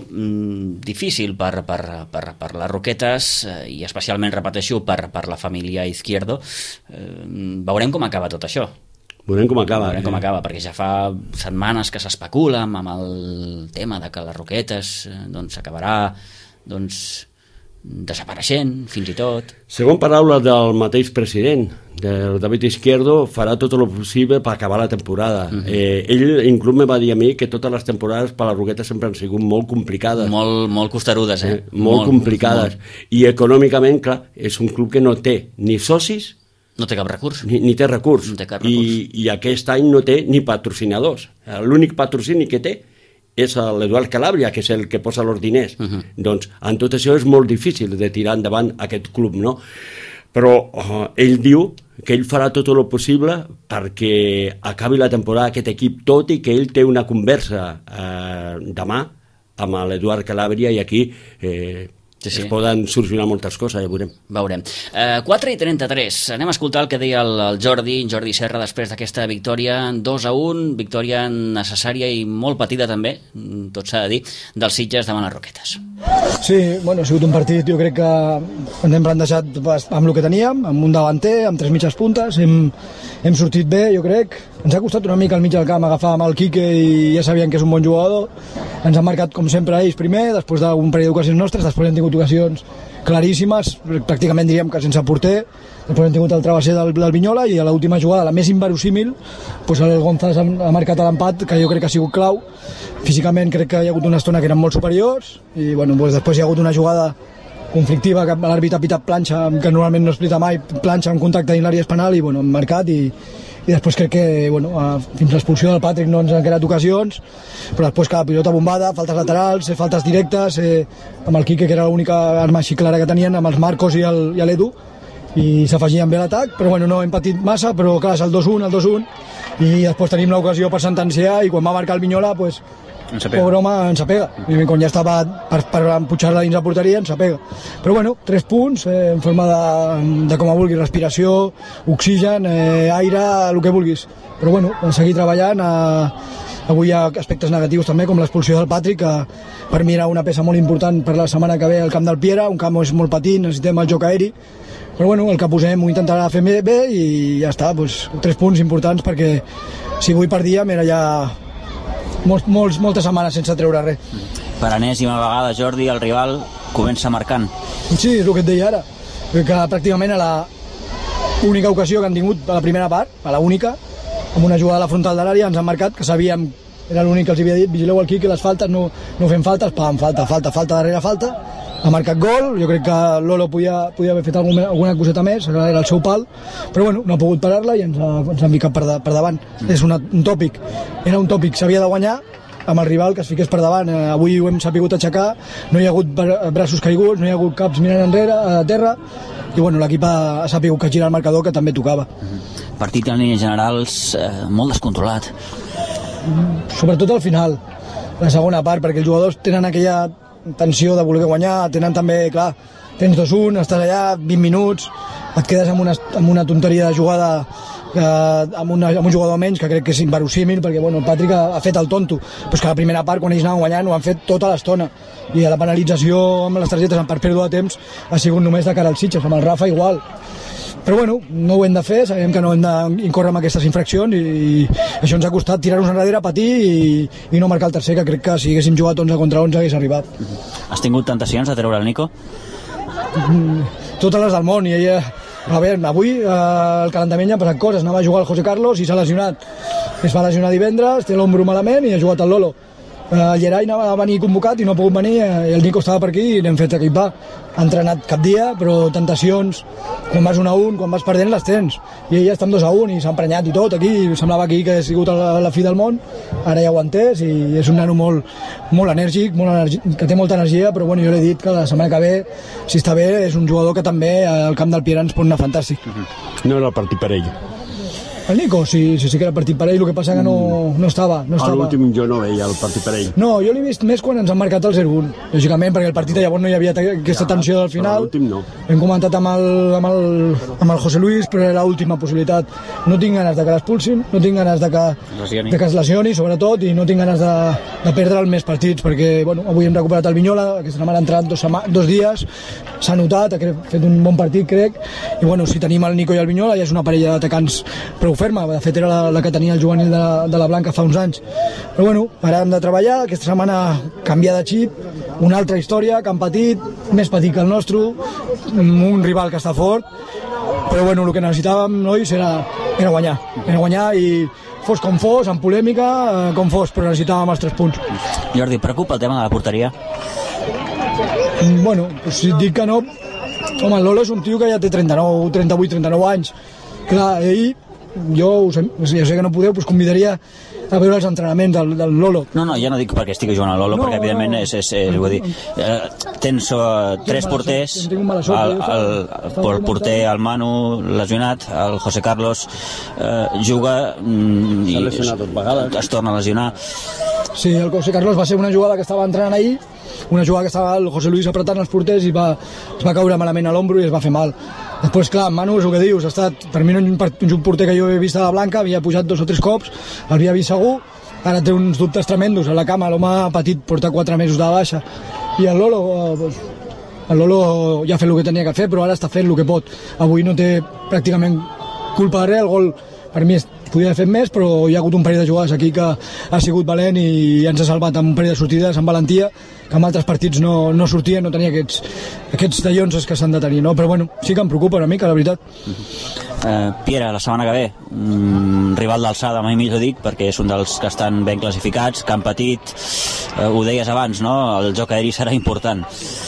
mm, difícil per, per, per, per les Roquetes, eh, i especialment, repeteixo, per, per la família Izquierdo. Eh, veurem com acaba tot això. Veurem com acaba. Veurem com eh? acaba, perquè ja fa setmanes que s'especula amb el tema de que les Roquetes eh, doncs s'acabarà doncs, desapareixent, fins i tot. Segons paraules del mateix president, del David Izquierdo, farà tot el possible per acabar la temporada. Uh-huh. eh, ell inclús me va dir a mi que totes les temporades per les Roquetes sempre han sigut molt complicades. Molt, molt costerudes, eh? eh molt, molt complicades. Molt. I econòmicament, clar, és un club que no té ni socis, no té cap recurs. Ni, ni té recurs. No té cap recurs. I, I aquest any no té ni patrocinadors. L'únic patrocini que té és l'Eduard Calàbria, que és el que posa els diners. Uh-huh. Doncs en tot això és molt difícil de tirar endavant aquest club, no? Però uh, ell diu que ell farà tot el possible perquè acabi la temporada aquest equip, tot i que ell té una conversa uh, demà amb l'Eduard Calàbria, i aquí eh, sí, sí. es poden solucionar moltes coses, ja veurem. Veurem. Eh, quatre i trenta-tres. Anem a escoltar el que deia el, el Jordi, Jordi Serra, després d'aquesta victòria dos a un, victòria necessària i molt patida també, tot s'ha de dir, dels Sitges davant les Roquetes. Sí, bueno, ha sigut un partit, jo crec que ens hem plantejat amb el que teníem, amb un davanter, amb tres mitges puntes, hem, hem sortit bé, jo crec. Ens ha costat una mica al mig del camp agafar amb el Quique i ja sabien que és un bon jugador. Ens han marcat, com sempre, ells primer, després d'un parell d'ocasions nostres, després hem tingut ocasions claríssimes, pràcticament diríem que sense porter. Després hem tingut el travesser del, del Vinyola, i a l'última jugada, la més inverosímil, doncs el González ha marcat l'empat, que jo crec que ha sigut clau. Físicament crec que hi ha hagut una estona que eren molt superiors, i bueno, doncs després hi ha hagut una jugada conflictiva que l'àrbitre ha pitat planxa, que normalment no es pita mai, planxa en contacte dins l'àrea penal, i bueno, hem marcat, i, i després crec que bueno, fins a l'expulsió del Patrick no ens han creat ocasions, però després cada pilota bombada, faltes laterals, eh, faltes directes, eh, amb el Quique, que era l'única arma així clara que tenien, amb els Marcos i el, i l'Edu, i s'afegien bé l'atac, però bueno, no hem patit massa, però clar, és el dos un, el dos un, i després tenim l'ocasió per sentenciar, i quan va marcar el Vinyola, pues, pobre home, ens apega, i quan ja estava per, per empujar-la dins la porteria, ens apega. Però bueno, tres punts, eh, en forma de, de com a vulguis, respiració, oxigen, eh, aire, el que vulguis. Però bueno, hem seguir treballant. Eh, avui hi ha aspectes negatius també, com l'expulsió del Patrick, que per mi era una peça molt important per la setmana que ve al camp del Piera, un camp és molt petit, necessitem el joc aeri, però bueno, el que posem ho intentarà fer bé, i ja està, doncs, tres punts importants, perquè si avui perdia era ja molts, molts, moltes setmanes sense treure res. Per enèsima vegada, Jordi, el rival comença marcant. Sí, és el que et deia ara, que pràcticament a la única ocasió que han tingut a la primera part, a la única, amb una jugada a la frontal de l'àrea, ens han marcat, que sabíem, era l'únic que els havia dit, vigileu el Quique, les faltes, no, no fem faltes, pam, falta, falta, falta darrere falta, ha marcat gol, jo crec que Lolo podia, podia haver fet alguna, alguna coseta més, era el seu pal, però bueno, no ha pogut parar-la i ens ha, ens ha ficat per, de, per davant. Mm. És una, un tòpic, era un tòpic, s'havia de guanyar amb el rival que es fiqués per davant. Eh, avui ho hem sapigut aixecar, no hi ha hagut braços caiguts, no hi ha hagut caps mirant enrere, a terra, i bueno, l'equip ha, ha sapigut que girar el marcador, que també tocava. Mm. Partit en línies generals eh, molt descontrolat. Mm, sobretot al final, la segona part, perquè els jugadors tenen aquella tensió de voler guanyar, tenen també, clar, tens dos un, estàs allà vint minuts, et quedes amb una, amb una tonteria de jugada, eh, amb, una, amb un jugador menys, que crec que és inverosímil, perquè bueno, el Patrick ha, ha fet el tonto, però és que la primera part, quan ells anaven guanyant, ho han fet tota l'estona, i a la penalització amb les targetes per pèrdua de temps ha sigut només de cara als Sitges, amb el Rafa igual. Però bueno, no ho hem de fer, sabem que no hem d'incórrer amb aquestes infraccions, i, i això ens ha costat tirar-nos enrere, patir i, i no marcar el tercer, que crec que si haguéssim jugat onze contra onze hagués arribat. Has tingut tentacions de treure el Nico? Mm, totes les del món, i ella, a veure, avui eh, el calentament ja han passat coses, anava a jugar el José Carlos i s'ha lesionat, es va lesionar divendres, té l'ombro malament i ha jugat el Lolo, el Gerai va venir convocat i no ha pogut venir, i el Nico estava per aquí i l'hem fet equipar. Ha entrenat cap dia, però tentacions, quan vas un a un, quan vas perdent, les tens. I ella està amb dos a un i s'ha emprenyat i tot aquí, i semblava aquí que ha sigut la, la fi del món, ara ja ho ha entès i és un nano molt, molt enèrgic, molt energi, que té molta energia, però bueno, jo l'he dit que la setmana que ve, si està bé, és un jugador que també al camp del Piera ens pot anar fantàstic. No era el partit per ell. El Nico, sí, sí, sí que era partit per ell, el que passa que no, no estava. No estava. A l'últim jo no veia el partit per ell. No, jo l'he vist més quan ens han marcat el zero a un, lògicament, perquè el partit llavors no hi havia aquesta ja, tensió del final. L'últim no. Hem comentat amb el, amb, el, amb el José Luis, però era l'última possibilitat. No tinc ganes de que l'expulsin, no tinc ganes de que, de que es lesioni, sobretot, i no tinc ganes de, de perdre els més partits, perquè bueno, avui hem recuperat el Vinyola, aquesta setmana ha entrat dos, dos dies, s'ha notat, ha fet un bon partit, crec, i bueno, si tenim el Nico i el Vinyola ja és una parella d'atacants prou ferma, de fet era la, la que tenia el juvenil de, de la Blanca fa uns anys, però bueno, ara hem de treballar, aquesta setmana canviar de xip, una altra història que han patit, més petit que el nostre, un rival que està fort, però bueno, el que necessitàvem nois era, era guanyar, era guanyar i fos com fos, amb polèmica, com fos, però necessitàvem els tres punts. Jordi, preocupa el tema de la porteria? Bueno, pues si et dic que no, home, el Lolo és un tio que ja té trenta-nou, trenta-vuit, trenta-nou anys, clar, ell jo, us, jo sé que no podeu, doncs convidaria a veure els entrenaments del, del Lolo. No, no, ja no dic perquè estigui jugant al Lolo, no, perquè evidentment no. és, és, és vull dir, eh, tens uh, tres porters, el, el, el porter, el Manu lesionat, el José Carlos eh, juga mm, i es, es torna a lesionar. Sí, el José Carlos va ser una jugada que estava entrenant ahir, una jugada que estava el José Luis apretant els porters i va, es va caure malament a l'ombro i es va fer mal. Després, clar, Manu, és el que dius, ha estat, per mi un, un porter que jo he vist a la Blanca, havia pujat dos o tres cops, l'havia vist segur, ara té uns dubtes tremendos a la cama, l'home petit porta quatre mesos de baixa, i el Lolo, eh, el Lolo ja ha fet el que tenia que fer, però ara està fent el que pot. Avui no té pràcticament culpa de res, el gol per mi és, podia haver fet més, però hi ha hagut un parell de jugades aquí que ha sigut valent i ens ha salvat amb un parell de sortides amb valentia, que en altres partits no, no sortia, no tenia aquests, aquests tallons que s'han de tenir, no? Però bueno, sí que em preocupa una mica, la veritat. Eh, Piera, la setmana que ve, un rival d'alçada, mai millor dic, perquè és un dels que estan ben classificats, que han patit, eh, ho deies abans, no? El joc aeri serà important.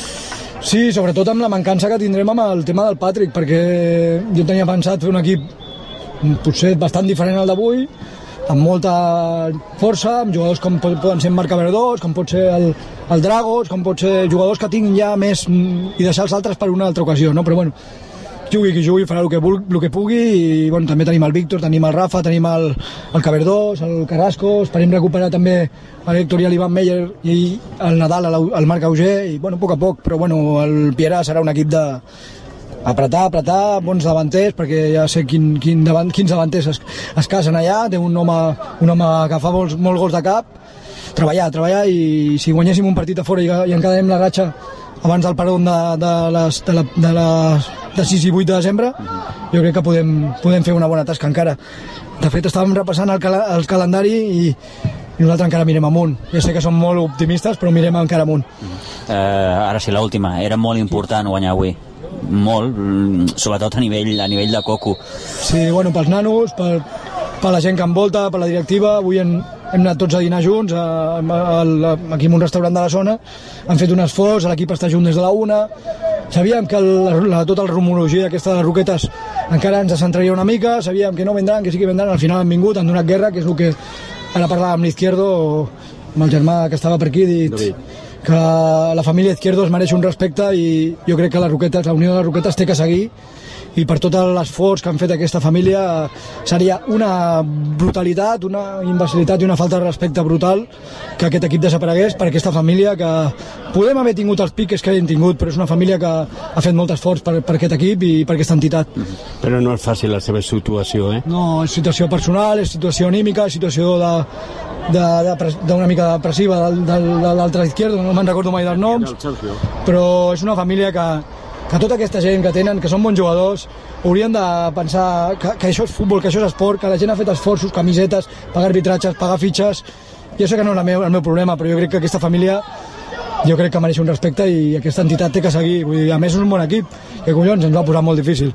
Sí, sobretot amb la mancança que tindrem amb el tema del Patrick, perquè jo tenia pensat fer un equip potser bastant diferent al d'avui, amb molta força, amb jugadors com poden ser Marc Aberdós, com pot ser el, el Dragos, com pot ser jugadors que tinguin ja més i deixar els altres per una altra ocasió, no? Però bueno, jugui qui jugui, farà el que, el que pugui i bueno, també tenim el Víctor, tenim el Rafa, tenim el, el Caberdós, el Carrasco, esperem recuperar també l'Héctor i l'Ivan Meyer i el Nadal, el, el Marc Auger i bueno, a poc a poc, però bueno, el Piera serà un equip de apretar, apretar, bons davanters, perquè ja sé quin, quin davant, quins davanters es, es casen allà, té un home, un home que fa molts, molts gols de cap, treballar, treballar, i si guanyéssim un partit a fora i, i encadenem la ratxa abans del parón de, de, les, de, la, de, les, de sis i vuit de desembre, jo crec que podem, podem fer una bona tasca encara. De fet, estàvem repassant el, cal el calendari i i nosaltres encara mirem amunt. Ja sé que som molt optimistes, però mirem encara amunt. Eh, ara sí, l'última. Era molt important guanyar avui. Molt, sobretot a nivell, a nivell de coco. Sí, bueno, pels nanos, per, per la gent que envolta, per la directiva. Avui hem, hem anat tots a dinar junts a, a, a, aquí en un restaurant de la zona. Han fet un esforç, l'equip està junt des de la una. Sabíem que el, la, tota la rumorologia aquesta de les Roquetes encara ens centraria una mica, sabíem que no vendran, que sí que vendran, al final han vingut, han donat guerra, que és el que ara parlava amb l'Izquierdo, amb el germà que estava per aquí, dit que la família Izquierdo es mereix un respecte i jo crec que les Roquetes, la unió de les Roquetes té que seguir, i per tot l'esforç que han fet aquesta família seria una brutalitat, una imbecilitat i una falta de respecte brutal que aquest equip desaparegués per aquesta família, que podem haver tingut els piques que hem tingut, però és una família que ha fet molt esforç per, per aquest equip i per aquesta entitat. Però no és fàcil la seva situació, eh? No, és situació personal, és situació anímica, és situació de d'una mica depressiva de, de, de l'altre Izquierdo, no me'n recordo mai dels noms, però és una família que que tota aquesta gent que tenen, que són bons jugadors, haurien de pensar que, que això és futbol, que això és esport, que la gent ha fet esforços, camisetes, pagar arbitratges, pagar fitxes. Jo sé que no és el meu, el meu problema, però jo crec que aquesta família jo crec que mereix un respecte i aquesta entitat té que seguir. Vull dir, a més és un bon equip, que collons ens va posar molt difícil.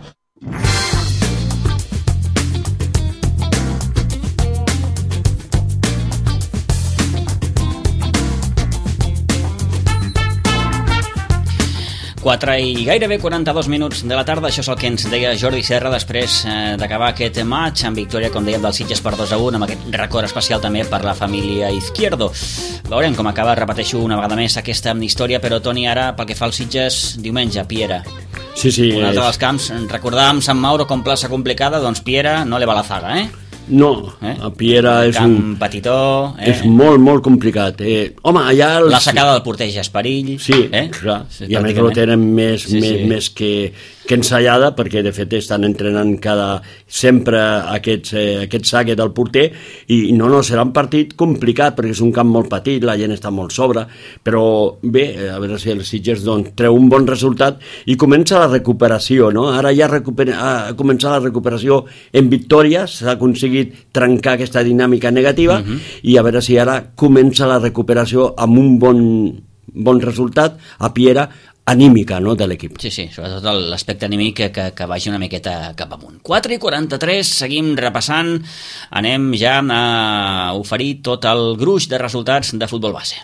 quatre i gairebé quaranta-dos minuts de la tarda. Això és el que ens deia Jordi Serra després eh, d'acabar aquest match amb victòria, com dèiem, del Sitges per dos a un, amb aquest record especial també per la família Izquierdo. Veurem com acaba, repeteixo una vegada més aquesta història, però Toni, ara pel que fa al Sitges, diumenge, Piera. Sí, sí. Un altre és... dels camps, recordàvem Sant Mauro com plaça complicada, doncs Piera no le va la zaga, eh? No, eh? a Piera és camp un... petitó, eh? És molt, molt complicat. Eh? Home, allà... Els... La sacada del porter ja és perill. Sí, eh? clar. Sí, i a més ho tenen més, sí, més, sí. més que, que ensaiada, perquè de fet estan entrenant cada, sempre aquest, eh, aquest saque del porter, i no, no, serà un partit complicat, perquè és un camp molt petit, la gent està molt sobre, però bé, a veure si el Sitges doncs, treu un bon resultat i comença la recuperació, no? Ara ja recupera, ha començat la recuperació en victòries, s'ha aconseguit trencar aquesta dinàmica negativa, uh-huh. i a veure si ara comença la recuperació amb un bon, bon resultat a Piera, anímica, no?, de l'equip. Sí, sí, sobretot l'aspecte anímic que, que, que vagi una miqueta cap amunt. quatre i quaranta-tres, seguim repassant, anem ja a oferir tot el gruix de resultats de futbol base.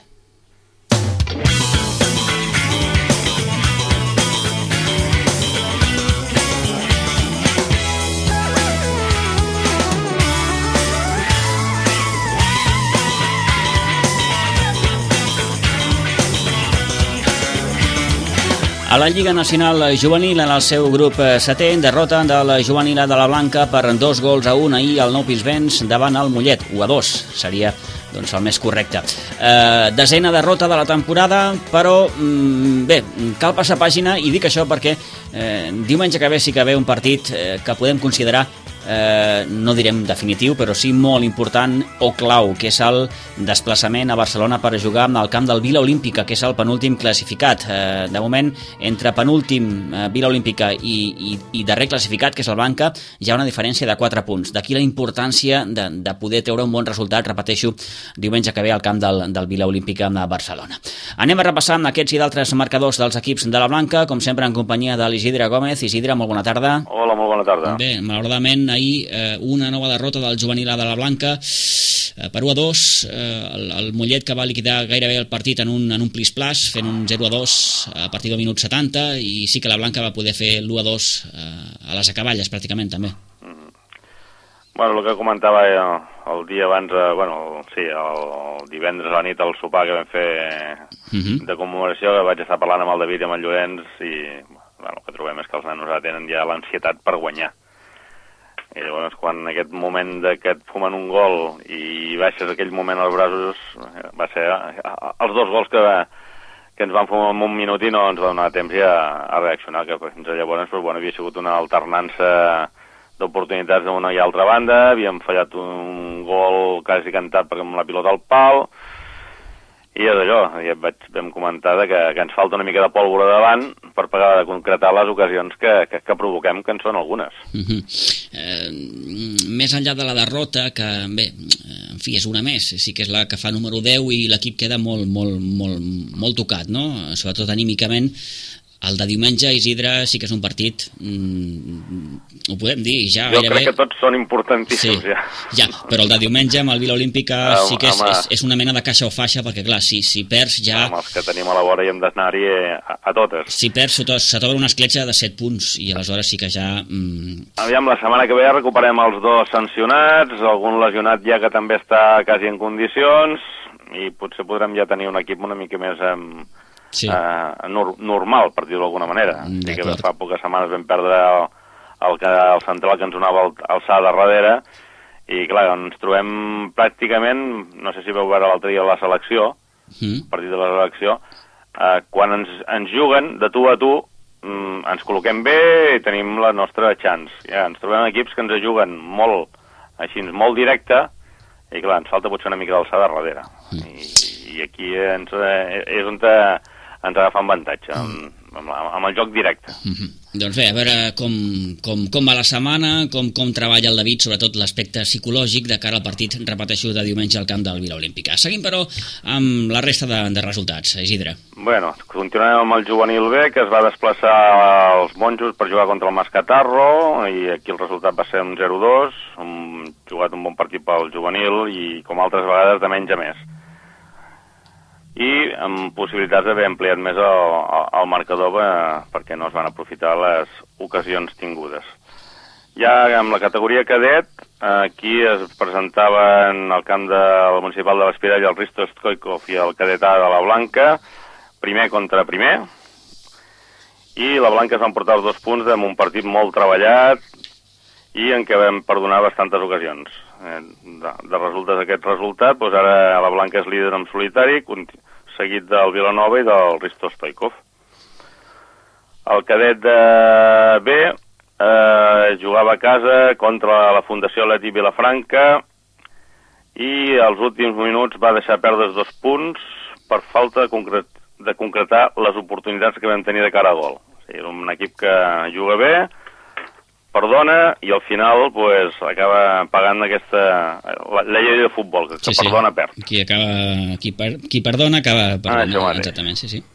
A la Lliga Nacional Juvenil, en el seu grup setè, derrota de la Juvenil de la Blanca per dos gols a un ahir al Nou Pinsbens davant el Mollet, u a dos, seria doncs, el més correcte. Eh, desena derrota de la temporada, però mm, bé, cal passar pàgina, i dic això perquè eh, diumenge que ve sí que ve un partit eh, que podem considerar Eh, no direm definitiu, però sí molt important o clau, que és el desplaçament a Barcelona per jugar al camp del Vila Olímpica, que és el penúltim classificat. Eh, de moment, entre penúltim eh, Vila Olímpica i, i, i darrer classificat, que és el Blanca, hi ha una diferència de quatre punts. D'aquí la importància de, de poder treure un bon resultat, repeteixo, diumenge que ve al camp del, del Vila Olímpica a Barcelona. Anem a repassar aquests i d'altres marcadors dels equips de la Blanca, com sempre en companyia de l'Isidre Gómez. Isidre, molt bona tarda. Hola, molt bona tarda. Bé, malauradament, ahir eh, una nova derrota del juvenil de la Blanca eh, per u a dos, eh, el, el Mollet, que va liquidar gairebé el partit en un, en un plis-plas, fent un zero a dos a partir del minut setanta, i sí que la Blanca va poder fer l'u a dos eh, a les acaballes pràcticament també. Mm-hmm. Bueno, el que comentava el, el dia abans, eh, bueno, sí, el divendres a la nit al sopar que vam fer mm-hmm. de commemoració, que vaig estar parlant amb el David i amb el Llorenç, i bueno, el que trobem és que els nanos ara tenen ja l'ansietat per guanyar. I llavors, quan en aquest moment de que et fumen un gol i baixes aquell moment als braços, va ser els dos gols que, que ens van fumar en un minut i no ens va donar temps ja a reaccionar, que fins llavors però, bueno, havia sigut una alternança d'oportunitats d'una i altra banda, havíem fallat un gol quasi cantat perquè amb la pilota al pal, i és allò, ja vaig, vam comentar que, que ens falta una mica de pólvora davant per pagar de concretar les ocasions que, que, que provoquem, que en són algunes. Uh-huh. eh, més enllà de la derrota, que bé, en fi, és una més, sí que és la que fa número deu i l'equip queda molt, molt, molt, molt tocat, no? Sobretot anímicament. El de diumenge, Isidre, sí que és un partit, mm, ho podem dir, ja jo gairebé... Jo crec que tots són importantíssims, sí, ja. Ja, però el de diumenge amb el Vila Olímpica um, sí que és, home, és, és una mena de caixa o faixa, perquè clar, si, si perds ja... Amb els que tenim a la vora i hem d'anar-hi a, a totes. Si perds, se t'obre una escletxa de set punts, i aleshores sí que ja... Mm... Aviam, la setmana que ve recuperem els dos sancionats, algun lesionat ja que també està quasi en condicions, i potser podrem ja tenir un equip una mica més... Amb... Sí. Uh, nor normal, per dir-ho d'alguna manera. Sí que fa poques setmanes vam perdre el, el, el central que ens donava alçada darrere, i clar, ens trobem pràcticament, no sé si veu veure l'altre dia la selecció, mm. partit de la selecció, uh, quan ens, ens juguen de tu a tu, um, ens col·loquem bé i tenim la nostra chance. Ja, ens trobem equips que ens juguen molt, així, molt directe, i clar, ens falta potser una mica d'alçada darrere. Mm. I, i aquí ens, eh, és on te, ens agafa avantatge, amb, amb, amb el joc directe. Mm-hmm. Doncs bé, a veure com, com, com va la setmana, com, com treballa el David, sobretot l'aspecte psicològic de cara al partit, repeteixo, de diumenge al camp del Vila Olímpica. Seguim, però, amb la resta de, de resultats. Isidre. Bueno, continuem amb el juvenil B, que es va desplaçar als Monjos per jugar contra el Mascatarro, i aquí el resultat va ser un zero a dos, hem jugat un bon partit pel juvenil, i com altres vegades de menys a més. i amb possibilitats d'haver ampliat més el, el, el marcador eh, perquè no es van aprofitar les ocasions tingudes. Ja amb la categoria cadet, aquí es presentaven al camp del municipal de l'Espirall el Risto Stoikov i el cadet A de la Blanca, primer contra primer, i la Blanca es van portar els dos punts amb un partit molt treballat i en què vam perdonar bastantes ocasions. De, de resultes d'aquest resultat, doncs ara la Blanca és líder en solitari, seguit del Vilanova i del Risto Stoikov. El cadet de B eh, jugava a casa contra la Fundació Atlètic Vilafranca i als últims minuts va deixar perdre dos punts per falta de, concret, de concretar les oportunitats que vam tenir de cara a gol. O sigui, era un equip que juga bé, perdona i al final pues, acaba pagant aquesta la, la llei de futbol, que, sí, que perdona sí. perd. Qui, acaba, qui, per, qui perdona acaba perdonant. Ah, exactament, sí, sí.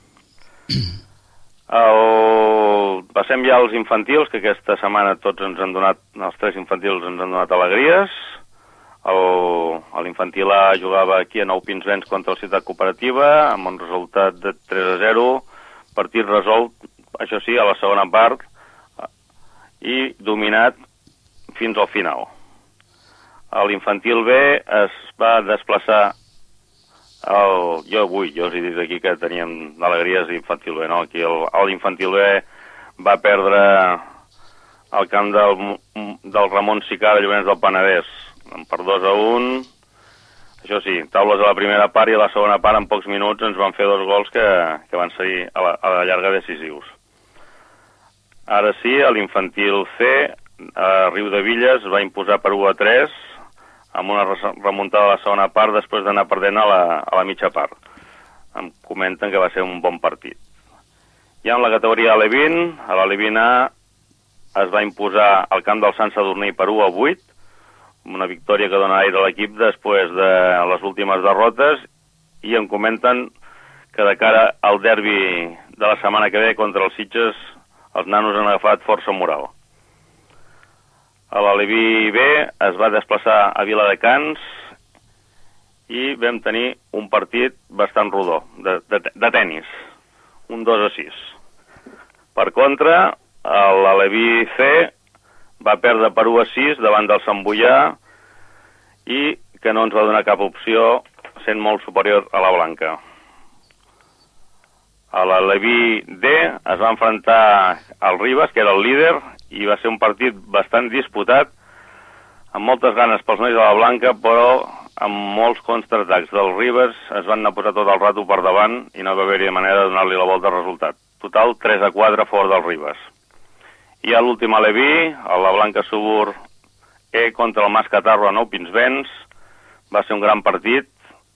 El... Passem ja als infantils, que aquesta setmana tots ens han donat, els tres infantils ens han donat alegries. L'infantil A jugava aquí a Nou Pinsbens contra la Ciutat Cooperativa amb un resultat de tres a zero, partit resolt, això sí, a la segona part, i dominat fins al final. L'infantil B es va desplaçar el, jo avui, jo us he dit aquí que teníem alegries d'infantil B, no? Aquí l'infantil B va perdre al camp del, del Ramon Sicà de Llorenç del Penedès per dos a un. Això sí, taules a la primera part i a la segona part en pocs minuts ens van fer dos gols que, que van seguir a la, a la llarga decisius. Ara sí, a l'infantil C, a Riudevilles va imposar per u a tres, amb una remuntada a la segona part després d'anar perdent a la, a la mitja part. Em comenten que va ser un bon partit. Ja en la categoria A L vint, a l'A L vint A es va imposar al camp del Sant Sadurní per u a vuit, una victòria que dona aire a l'equip després de les últimes derrotes, i em comenten que de cara al derbi de la setmana que ve contra els Sitges els nanos han agafat força moral. A l'Aleví B es va desplaçar a Viladecans i vam tenir un partit bastant rodó, de, de, de tennis, un dos a sis. Per contra, l'Aleví C va perdre per u a sis davant del Sant Boià i que no ens va donar cap opció, sent molt superior a la Blanca. A l'Aleví D es va enfrontar al Ribes, que era el líder, i va ser un partit bastant disputat, amb moltes ganes pels nois de la Blanca, però amb molts contraatacs del Ribes es van anar a posar tot el rato per davant i no va haver-hi manera de donar-li la volta al resultat. Total, tres a quatre fora del Ribes. I a l'últim Aleví, a la Blanca Subur E contra el Mas Catarro a Nou Pinsbens, va ser un gran partit,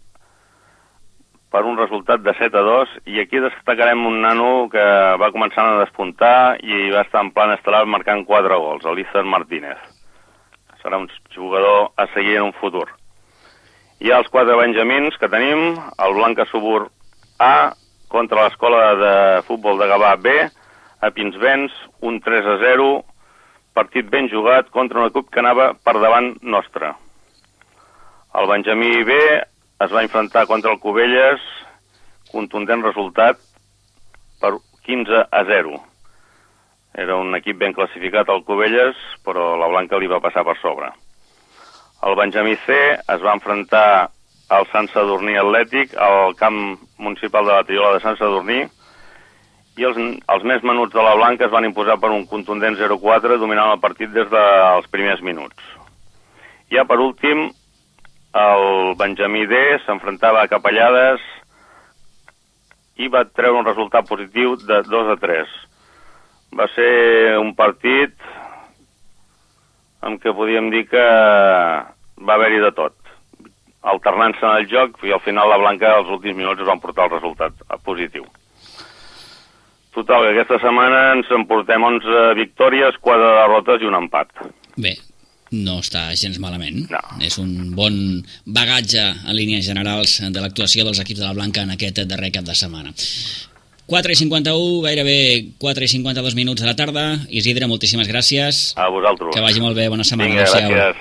per un resultat de set a dos, i aquí destacarem un nano que va començar a despuntar i va estar en plan estel·lar marcant quatre gols, l'Izar Martínez. Serà un jugador a seguir en un futur. Hi ha els quatre benjamins que tenim, el Blanca Subur A contra l'Escola de Futbol de Gavà B, a Pinsbens, un tres a zero, partit ben jugat contra un equip que anava per davant nostre. El benjamí B es va enfrontar contra el Cubelles, contundent resultat per quinze a zero. Era un equip ben classificat al Cubelles, però la Blanca li va passar per sobre. El benjamí C es va enfrontar al Sant Sadurní Atlètic, al camp municipal de la Triola de Sant Sadurní, i els, els més menuts de la Blanca es van imposar per un contundent zero a quatre, dominant el partit des dels primers minuts. Ja per últim, el benjamí D s'enfrontava a Capellades i va treure un resultat positiu de dos a tres. Va ser un partit en què podíem dir que va haver-hi de tot, alternant-se en el joc, i al final la Blanca als últims minuts es van portar el resultat positiu. Total, que aquesta setmana ens emportem onze victòries, quatre derrotes i un empat. Bé, no està gens malament. No. És un bon bagatge en línies generals de l'actuació dels equips de la Blanca en aquest darrer cap de setmana. quatre i cinquanta-u, gairebé quatre i cinquanta-dos minuts de la tarda. Isidre, moltíssimes gràcies. A vosaltres. Que vagi molt bé, bona setmana. Vinga, gràcies.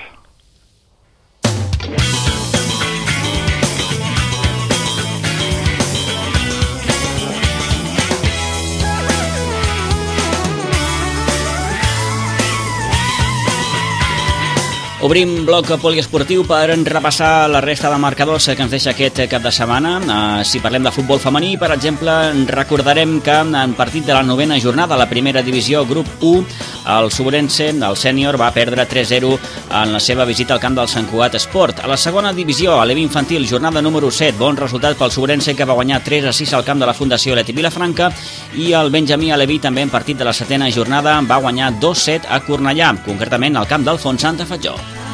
Obrim bloc poliesportiu per repassar la resta de marcadors que ens deixa aquest cap de setmana. Uh, si parlem de futbol femení, per exemple, recordarem que en partit de la novena jornada a la primera divisió, grup u, el Suburense, el sènior, va perdre tres zero en la seva visita al camp del Sant Cugat Esport. A la segona divisió, a l'E V I infantil, jornada número set, bon resultat pel Suburense, que va guanyar tres a sis al camp de la Fundació Leti Vilafranca, i el Benjamí a l'E V I, també en partit de la setena jornada, va guanyar dos set a Cornellà, concretament al camp del Font Santa Fatjó.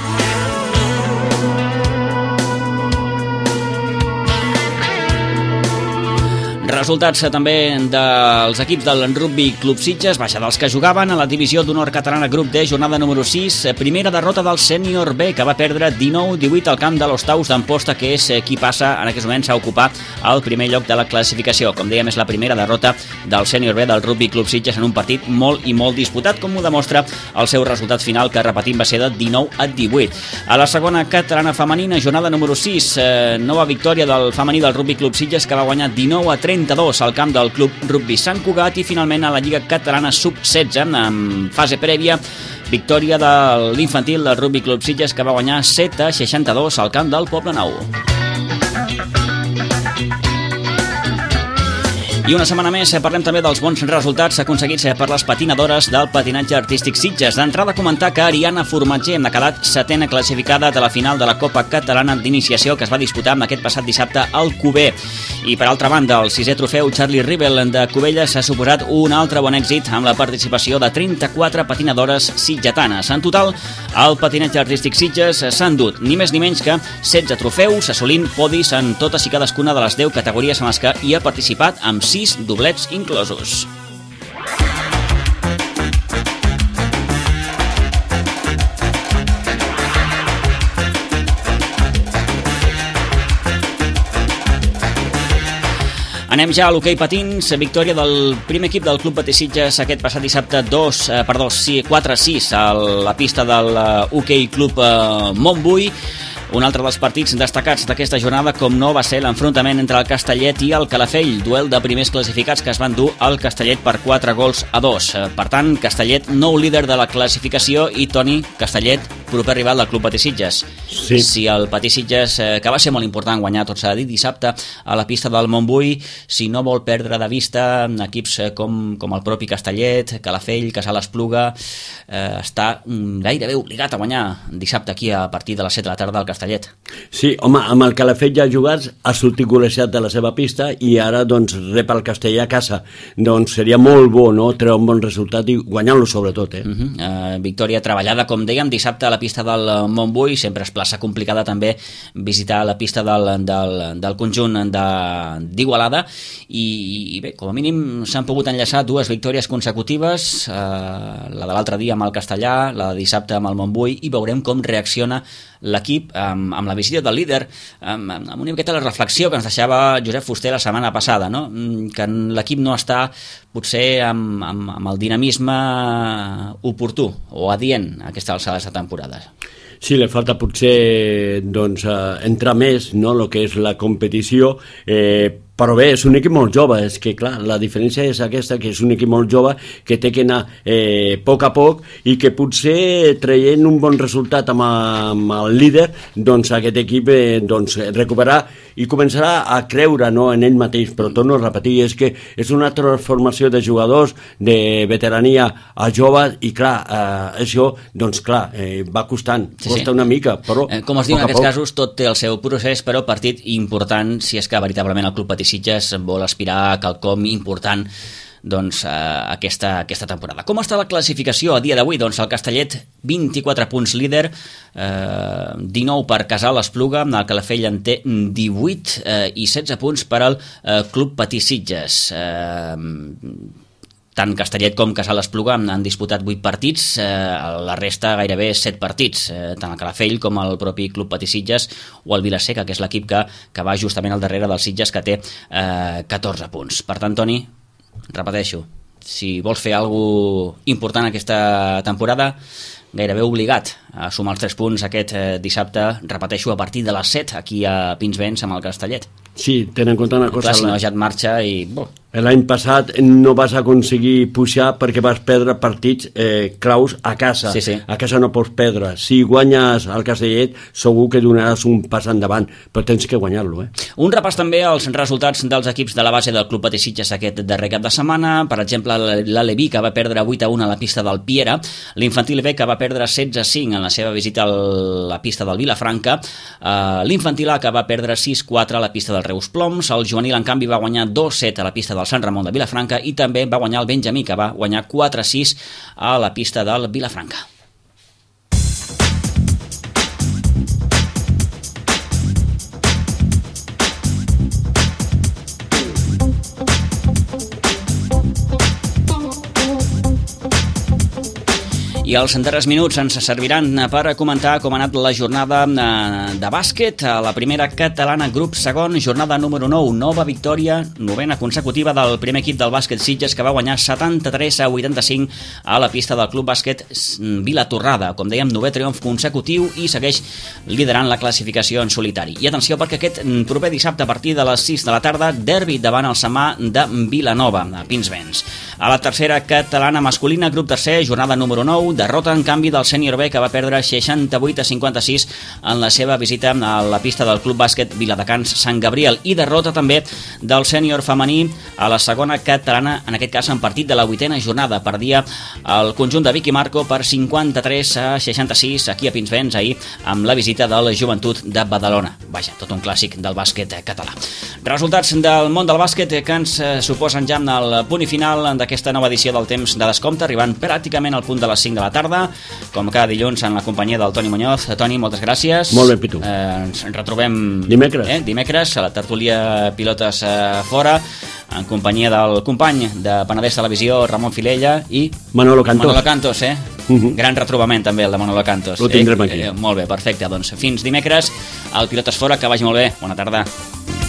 Resultats també dels equips del Rugby Club Sitges, baixa dels que jugaven a la divisió d'honor catalana grup D, jornada número sis, primera derrota del sènior B, que va perdre dinou divuit al camp de l'Hostaus d'Amposta, que és qui passa en aquests moments a ocupar el primer lloc de la classificació. Com dèiem, és la primera derrota del sènior B del Rugby Club Sitges en un partit molt i molt disputat, com ho demostra el seu resultat final, que repetim va ser de dinou a divuit. A la segona catalana femenina, jornada número sis, eh, nova victòria del femení del Rugby Club Sitges, que va guanyar dinou a trenta-dos al camp del Club Rugby Sant Cugat, i finalment a la Lliga Catalana sub setze, en fase prèvia, victòria de l'infantil del Rugby Club Sitges, que va guanyar set a seixanta-dos al camp del Poblenou. I una setmana més parlem també dels bons resultats aconseguits per les patinadores del patinatge artístic Sitges. D'entrada, comentar que Ariana Formatger ha quedat setena classificada de la final de la Copa Catalana d'Iniciació, que es va disputar aquest passat dissabte al Cuber. I per altra banda, el sisè trofeu Charlie Rivel de Cubelles s'ha suposat un altre bon èxit amb la participació de trenta-quatre patinadores sitgetanes. En total, el patinatge artístic Sitges s'ha endut ni més ni menys que setze trofeus, assolint podis en totes i cadascuna de les deu categories en les que hi ha participat, amb sis doblets inclosos. Anem ja a l'hoquei patins, victòria del primer equip del Club Patí Sitges aquest passat dissabte dos, eh, perdó, quatre a sis a la pista del Hoquei Club eh, Montbui. Un altre dels partits destacats d'aquesta jornada, com no, va ser l'enfrontament entre el Castellet i el Calafell, duel de primers classificats que es van dur al Castellet per quatre gols a dos. Per tant, Castellet, nou líder de la classificació, i Toni, Castellet, proper rival del Club Patí Sitges. Sí. Si el Patí Sitges, eh, que va ser molt important guanyar, tot s'ha de dir, dissabte a la pista del Montbui, si no vol perdre de vista equips com, com el propi Castellet, Calafell, Casal Espluga, eh, està gairebé obligat a guanyar dissabte aquí a partir de les set de la tarda al Castellet. Sí, home, amb el Calafell ja ha jugat, ha sortit golejat de la seva pista i ara doncs rep el Castellà a casa. Doncs seria molt bo, no?, treure un bon resultat i guanyar-lo sobretot, eh? Uh -huh. uh, victòria treballada, com dèiem, dissabte a la pista del Montbui. Sempre es plaça complicada també visitar la pista del, del, del conjunt d'Igualada, i, i bé, com a mínim s'han pogut enllaçar dues victòries consecutives, uh, la de l'altre dia amb el Castellà, la de dissabte amb el Montbui, i veurem com reacciona l'equip amb, amb la visita del líder, amb, amb una miqueta la reflexió que ens deixava Josep Fuster la setmana passada, no?, que l'equip no està potser amb, amb, amb el dinamisme oportú o adient a aquesta alçada de temporada. Sí, li falta potser doncs, eh, entrar més, no?, el que és la competició, eh, però bé, és un equip molt jove, és que clar, la diferència és aquesta, que és un equip molt jove que té que anar eh, a poc a poc, i que potser traient un bon resultat amb, amb el líder, doncs aquest equip eh, doncs, recuperarà i començarà a creure, no?, en ell mateix. Però torno a repetir, és que és una transformació de jugadors de veterania a joves, i clar, eh, això doncs clar, eh, va costant, sí, costa sí. una mica, però eh, com es diu en aquests casos, tot té el seu procés, però partit important si és que veritablement el Club Patí Sitges vol aspirar a quelcom important doncs, eh, aquesta, aquesta temporada. Com està la classificació a dia d'avui? Doncs el Castellet, vint-i-quatre punts líder, eh, dinou per Casal Espluga, el Calafell en té divuit, eh, i setze punts per al eh, Club Patí Sitges. Eh, tant Castellet com Casal Espluga han disputat vuit partits, eh, la resta gairebé set partits, eh, tant el Calafell com el propi Club Patí Sitges o el Vilaseca, que és l'equip que, que va justament al darrere del Sitges, que té eh, catorze punts. Per tant, Toni, repeteixo, si vols fer alguna cosa important aquesta temporada, gairebé obligat a sumar els tres punts aquest eh, dissabte, repeteixo, a partir de les set aquí a Pinsbens amb el Castellet. Sí, ten en compte una cosa... Clar, si no ja et marxa i... Bo. L'any passat no vas aconseguir pujar perquè vas perdre partits eh, claus a casa. Sí, sí. A casa no pots perdre. Si guanyes al Castellet, segur que donaràs un pas endavant, però tens que guanyar-lo. Eh? Un repàs també als resultats dels equips de la base del Club Patí Sitges aquest darrer cap de setmana. Per exemple, l'Aleví, que va perdre vuit a un a la pista del Piera, l'Infantil B, que va perdre setze a cinc en la seva visita a la pista del Vilafranca, uh, l'Infantil A, que va perdre sis a quatre a la pista del Reus Ploms, el Juvenil, en canvi, va guanyar dos a set a la pista del Sant Ramon de Vilafranca i també va guanyar el Benjamí, que va guanyar quatre a sis a la pista del Vilafranca. I els darrers minuts ens serviran per comentar com ha anat la jornada de bàsquet a la primera catalana, grup segon, jornada número nou, nova victòria, novena consecutiva del primer equip del bàsquet Sitges, que va guanyar setanta-tres a vuitanta-cinc a la pista del Club Bàsquet Vilatorrada. Com dèiem, novè triomf consecutiu i segueix liderant la classificació en solitari. I atenció, perquè aquest proper dissabte a partir de les sis de la tarda, derbi davant el Samà de Vilanova, a Pinsbens. A la tercera catalana masculina, grup tercer, jornada número nou, derrota en canvi del sènior B, que va perdre seixanta-vuit a cinquanta-sis en la seva visita a la pista del Club Bàsquet Viladecans Sant Gabriel, i derrota també del sènior femení a la segona catalana, en aquest cas en partit de la vuitena jornada. Perdia el conjunt de Vicky Marco per cinquanta-tres a seixanta-sis aquí a Pinsbens ahir amb la visita del Joventut de Badalona. Vaja, tot un clàssic del bàsquet català. Resultats del món del bàsquet que ens suposen ja el punt i final d'aquesta nova edició del Temps de Descompte, arribant pràcticament al punt de les cinc de la tarda, com cada dilluns en la companyia del Toni Muñoz. Toni, moltes gràcies. Molt bé, Pitu. Eh, ens retrobem dimecres, eh, dimecres a la tertúlia Pilotes eh, Fora, en companyia del company de Penedès Televisió, Ramon Filella, i Manolo Cantos. Manolo Cantos, eh? Uh -huh. Gran retrobament també el de Manolo Cantos. Ho tindrem aquí. Eh, molt bé, perfecte. Doncs fins dimecres al Pilotes Fora, que vagi molt bé. Bona tarda.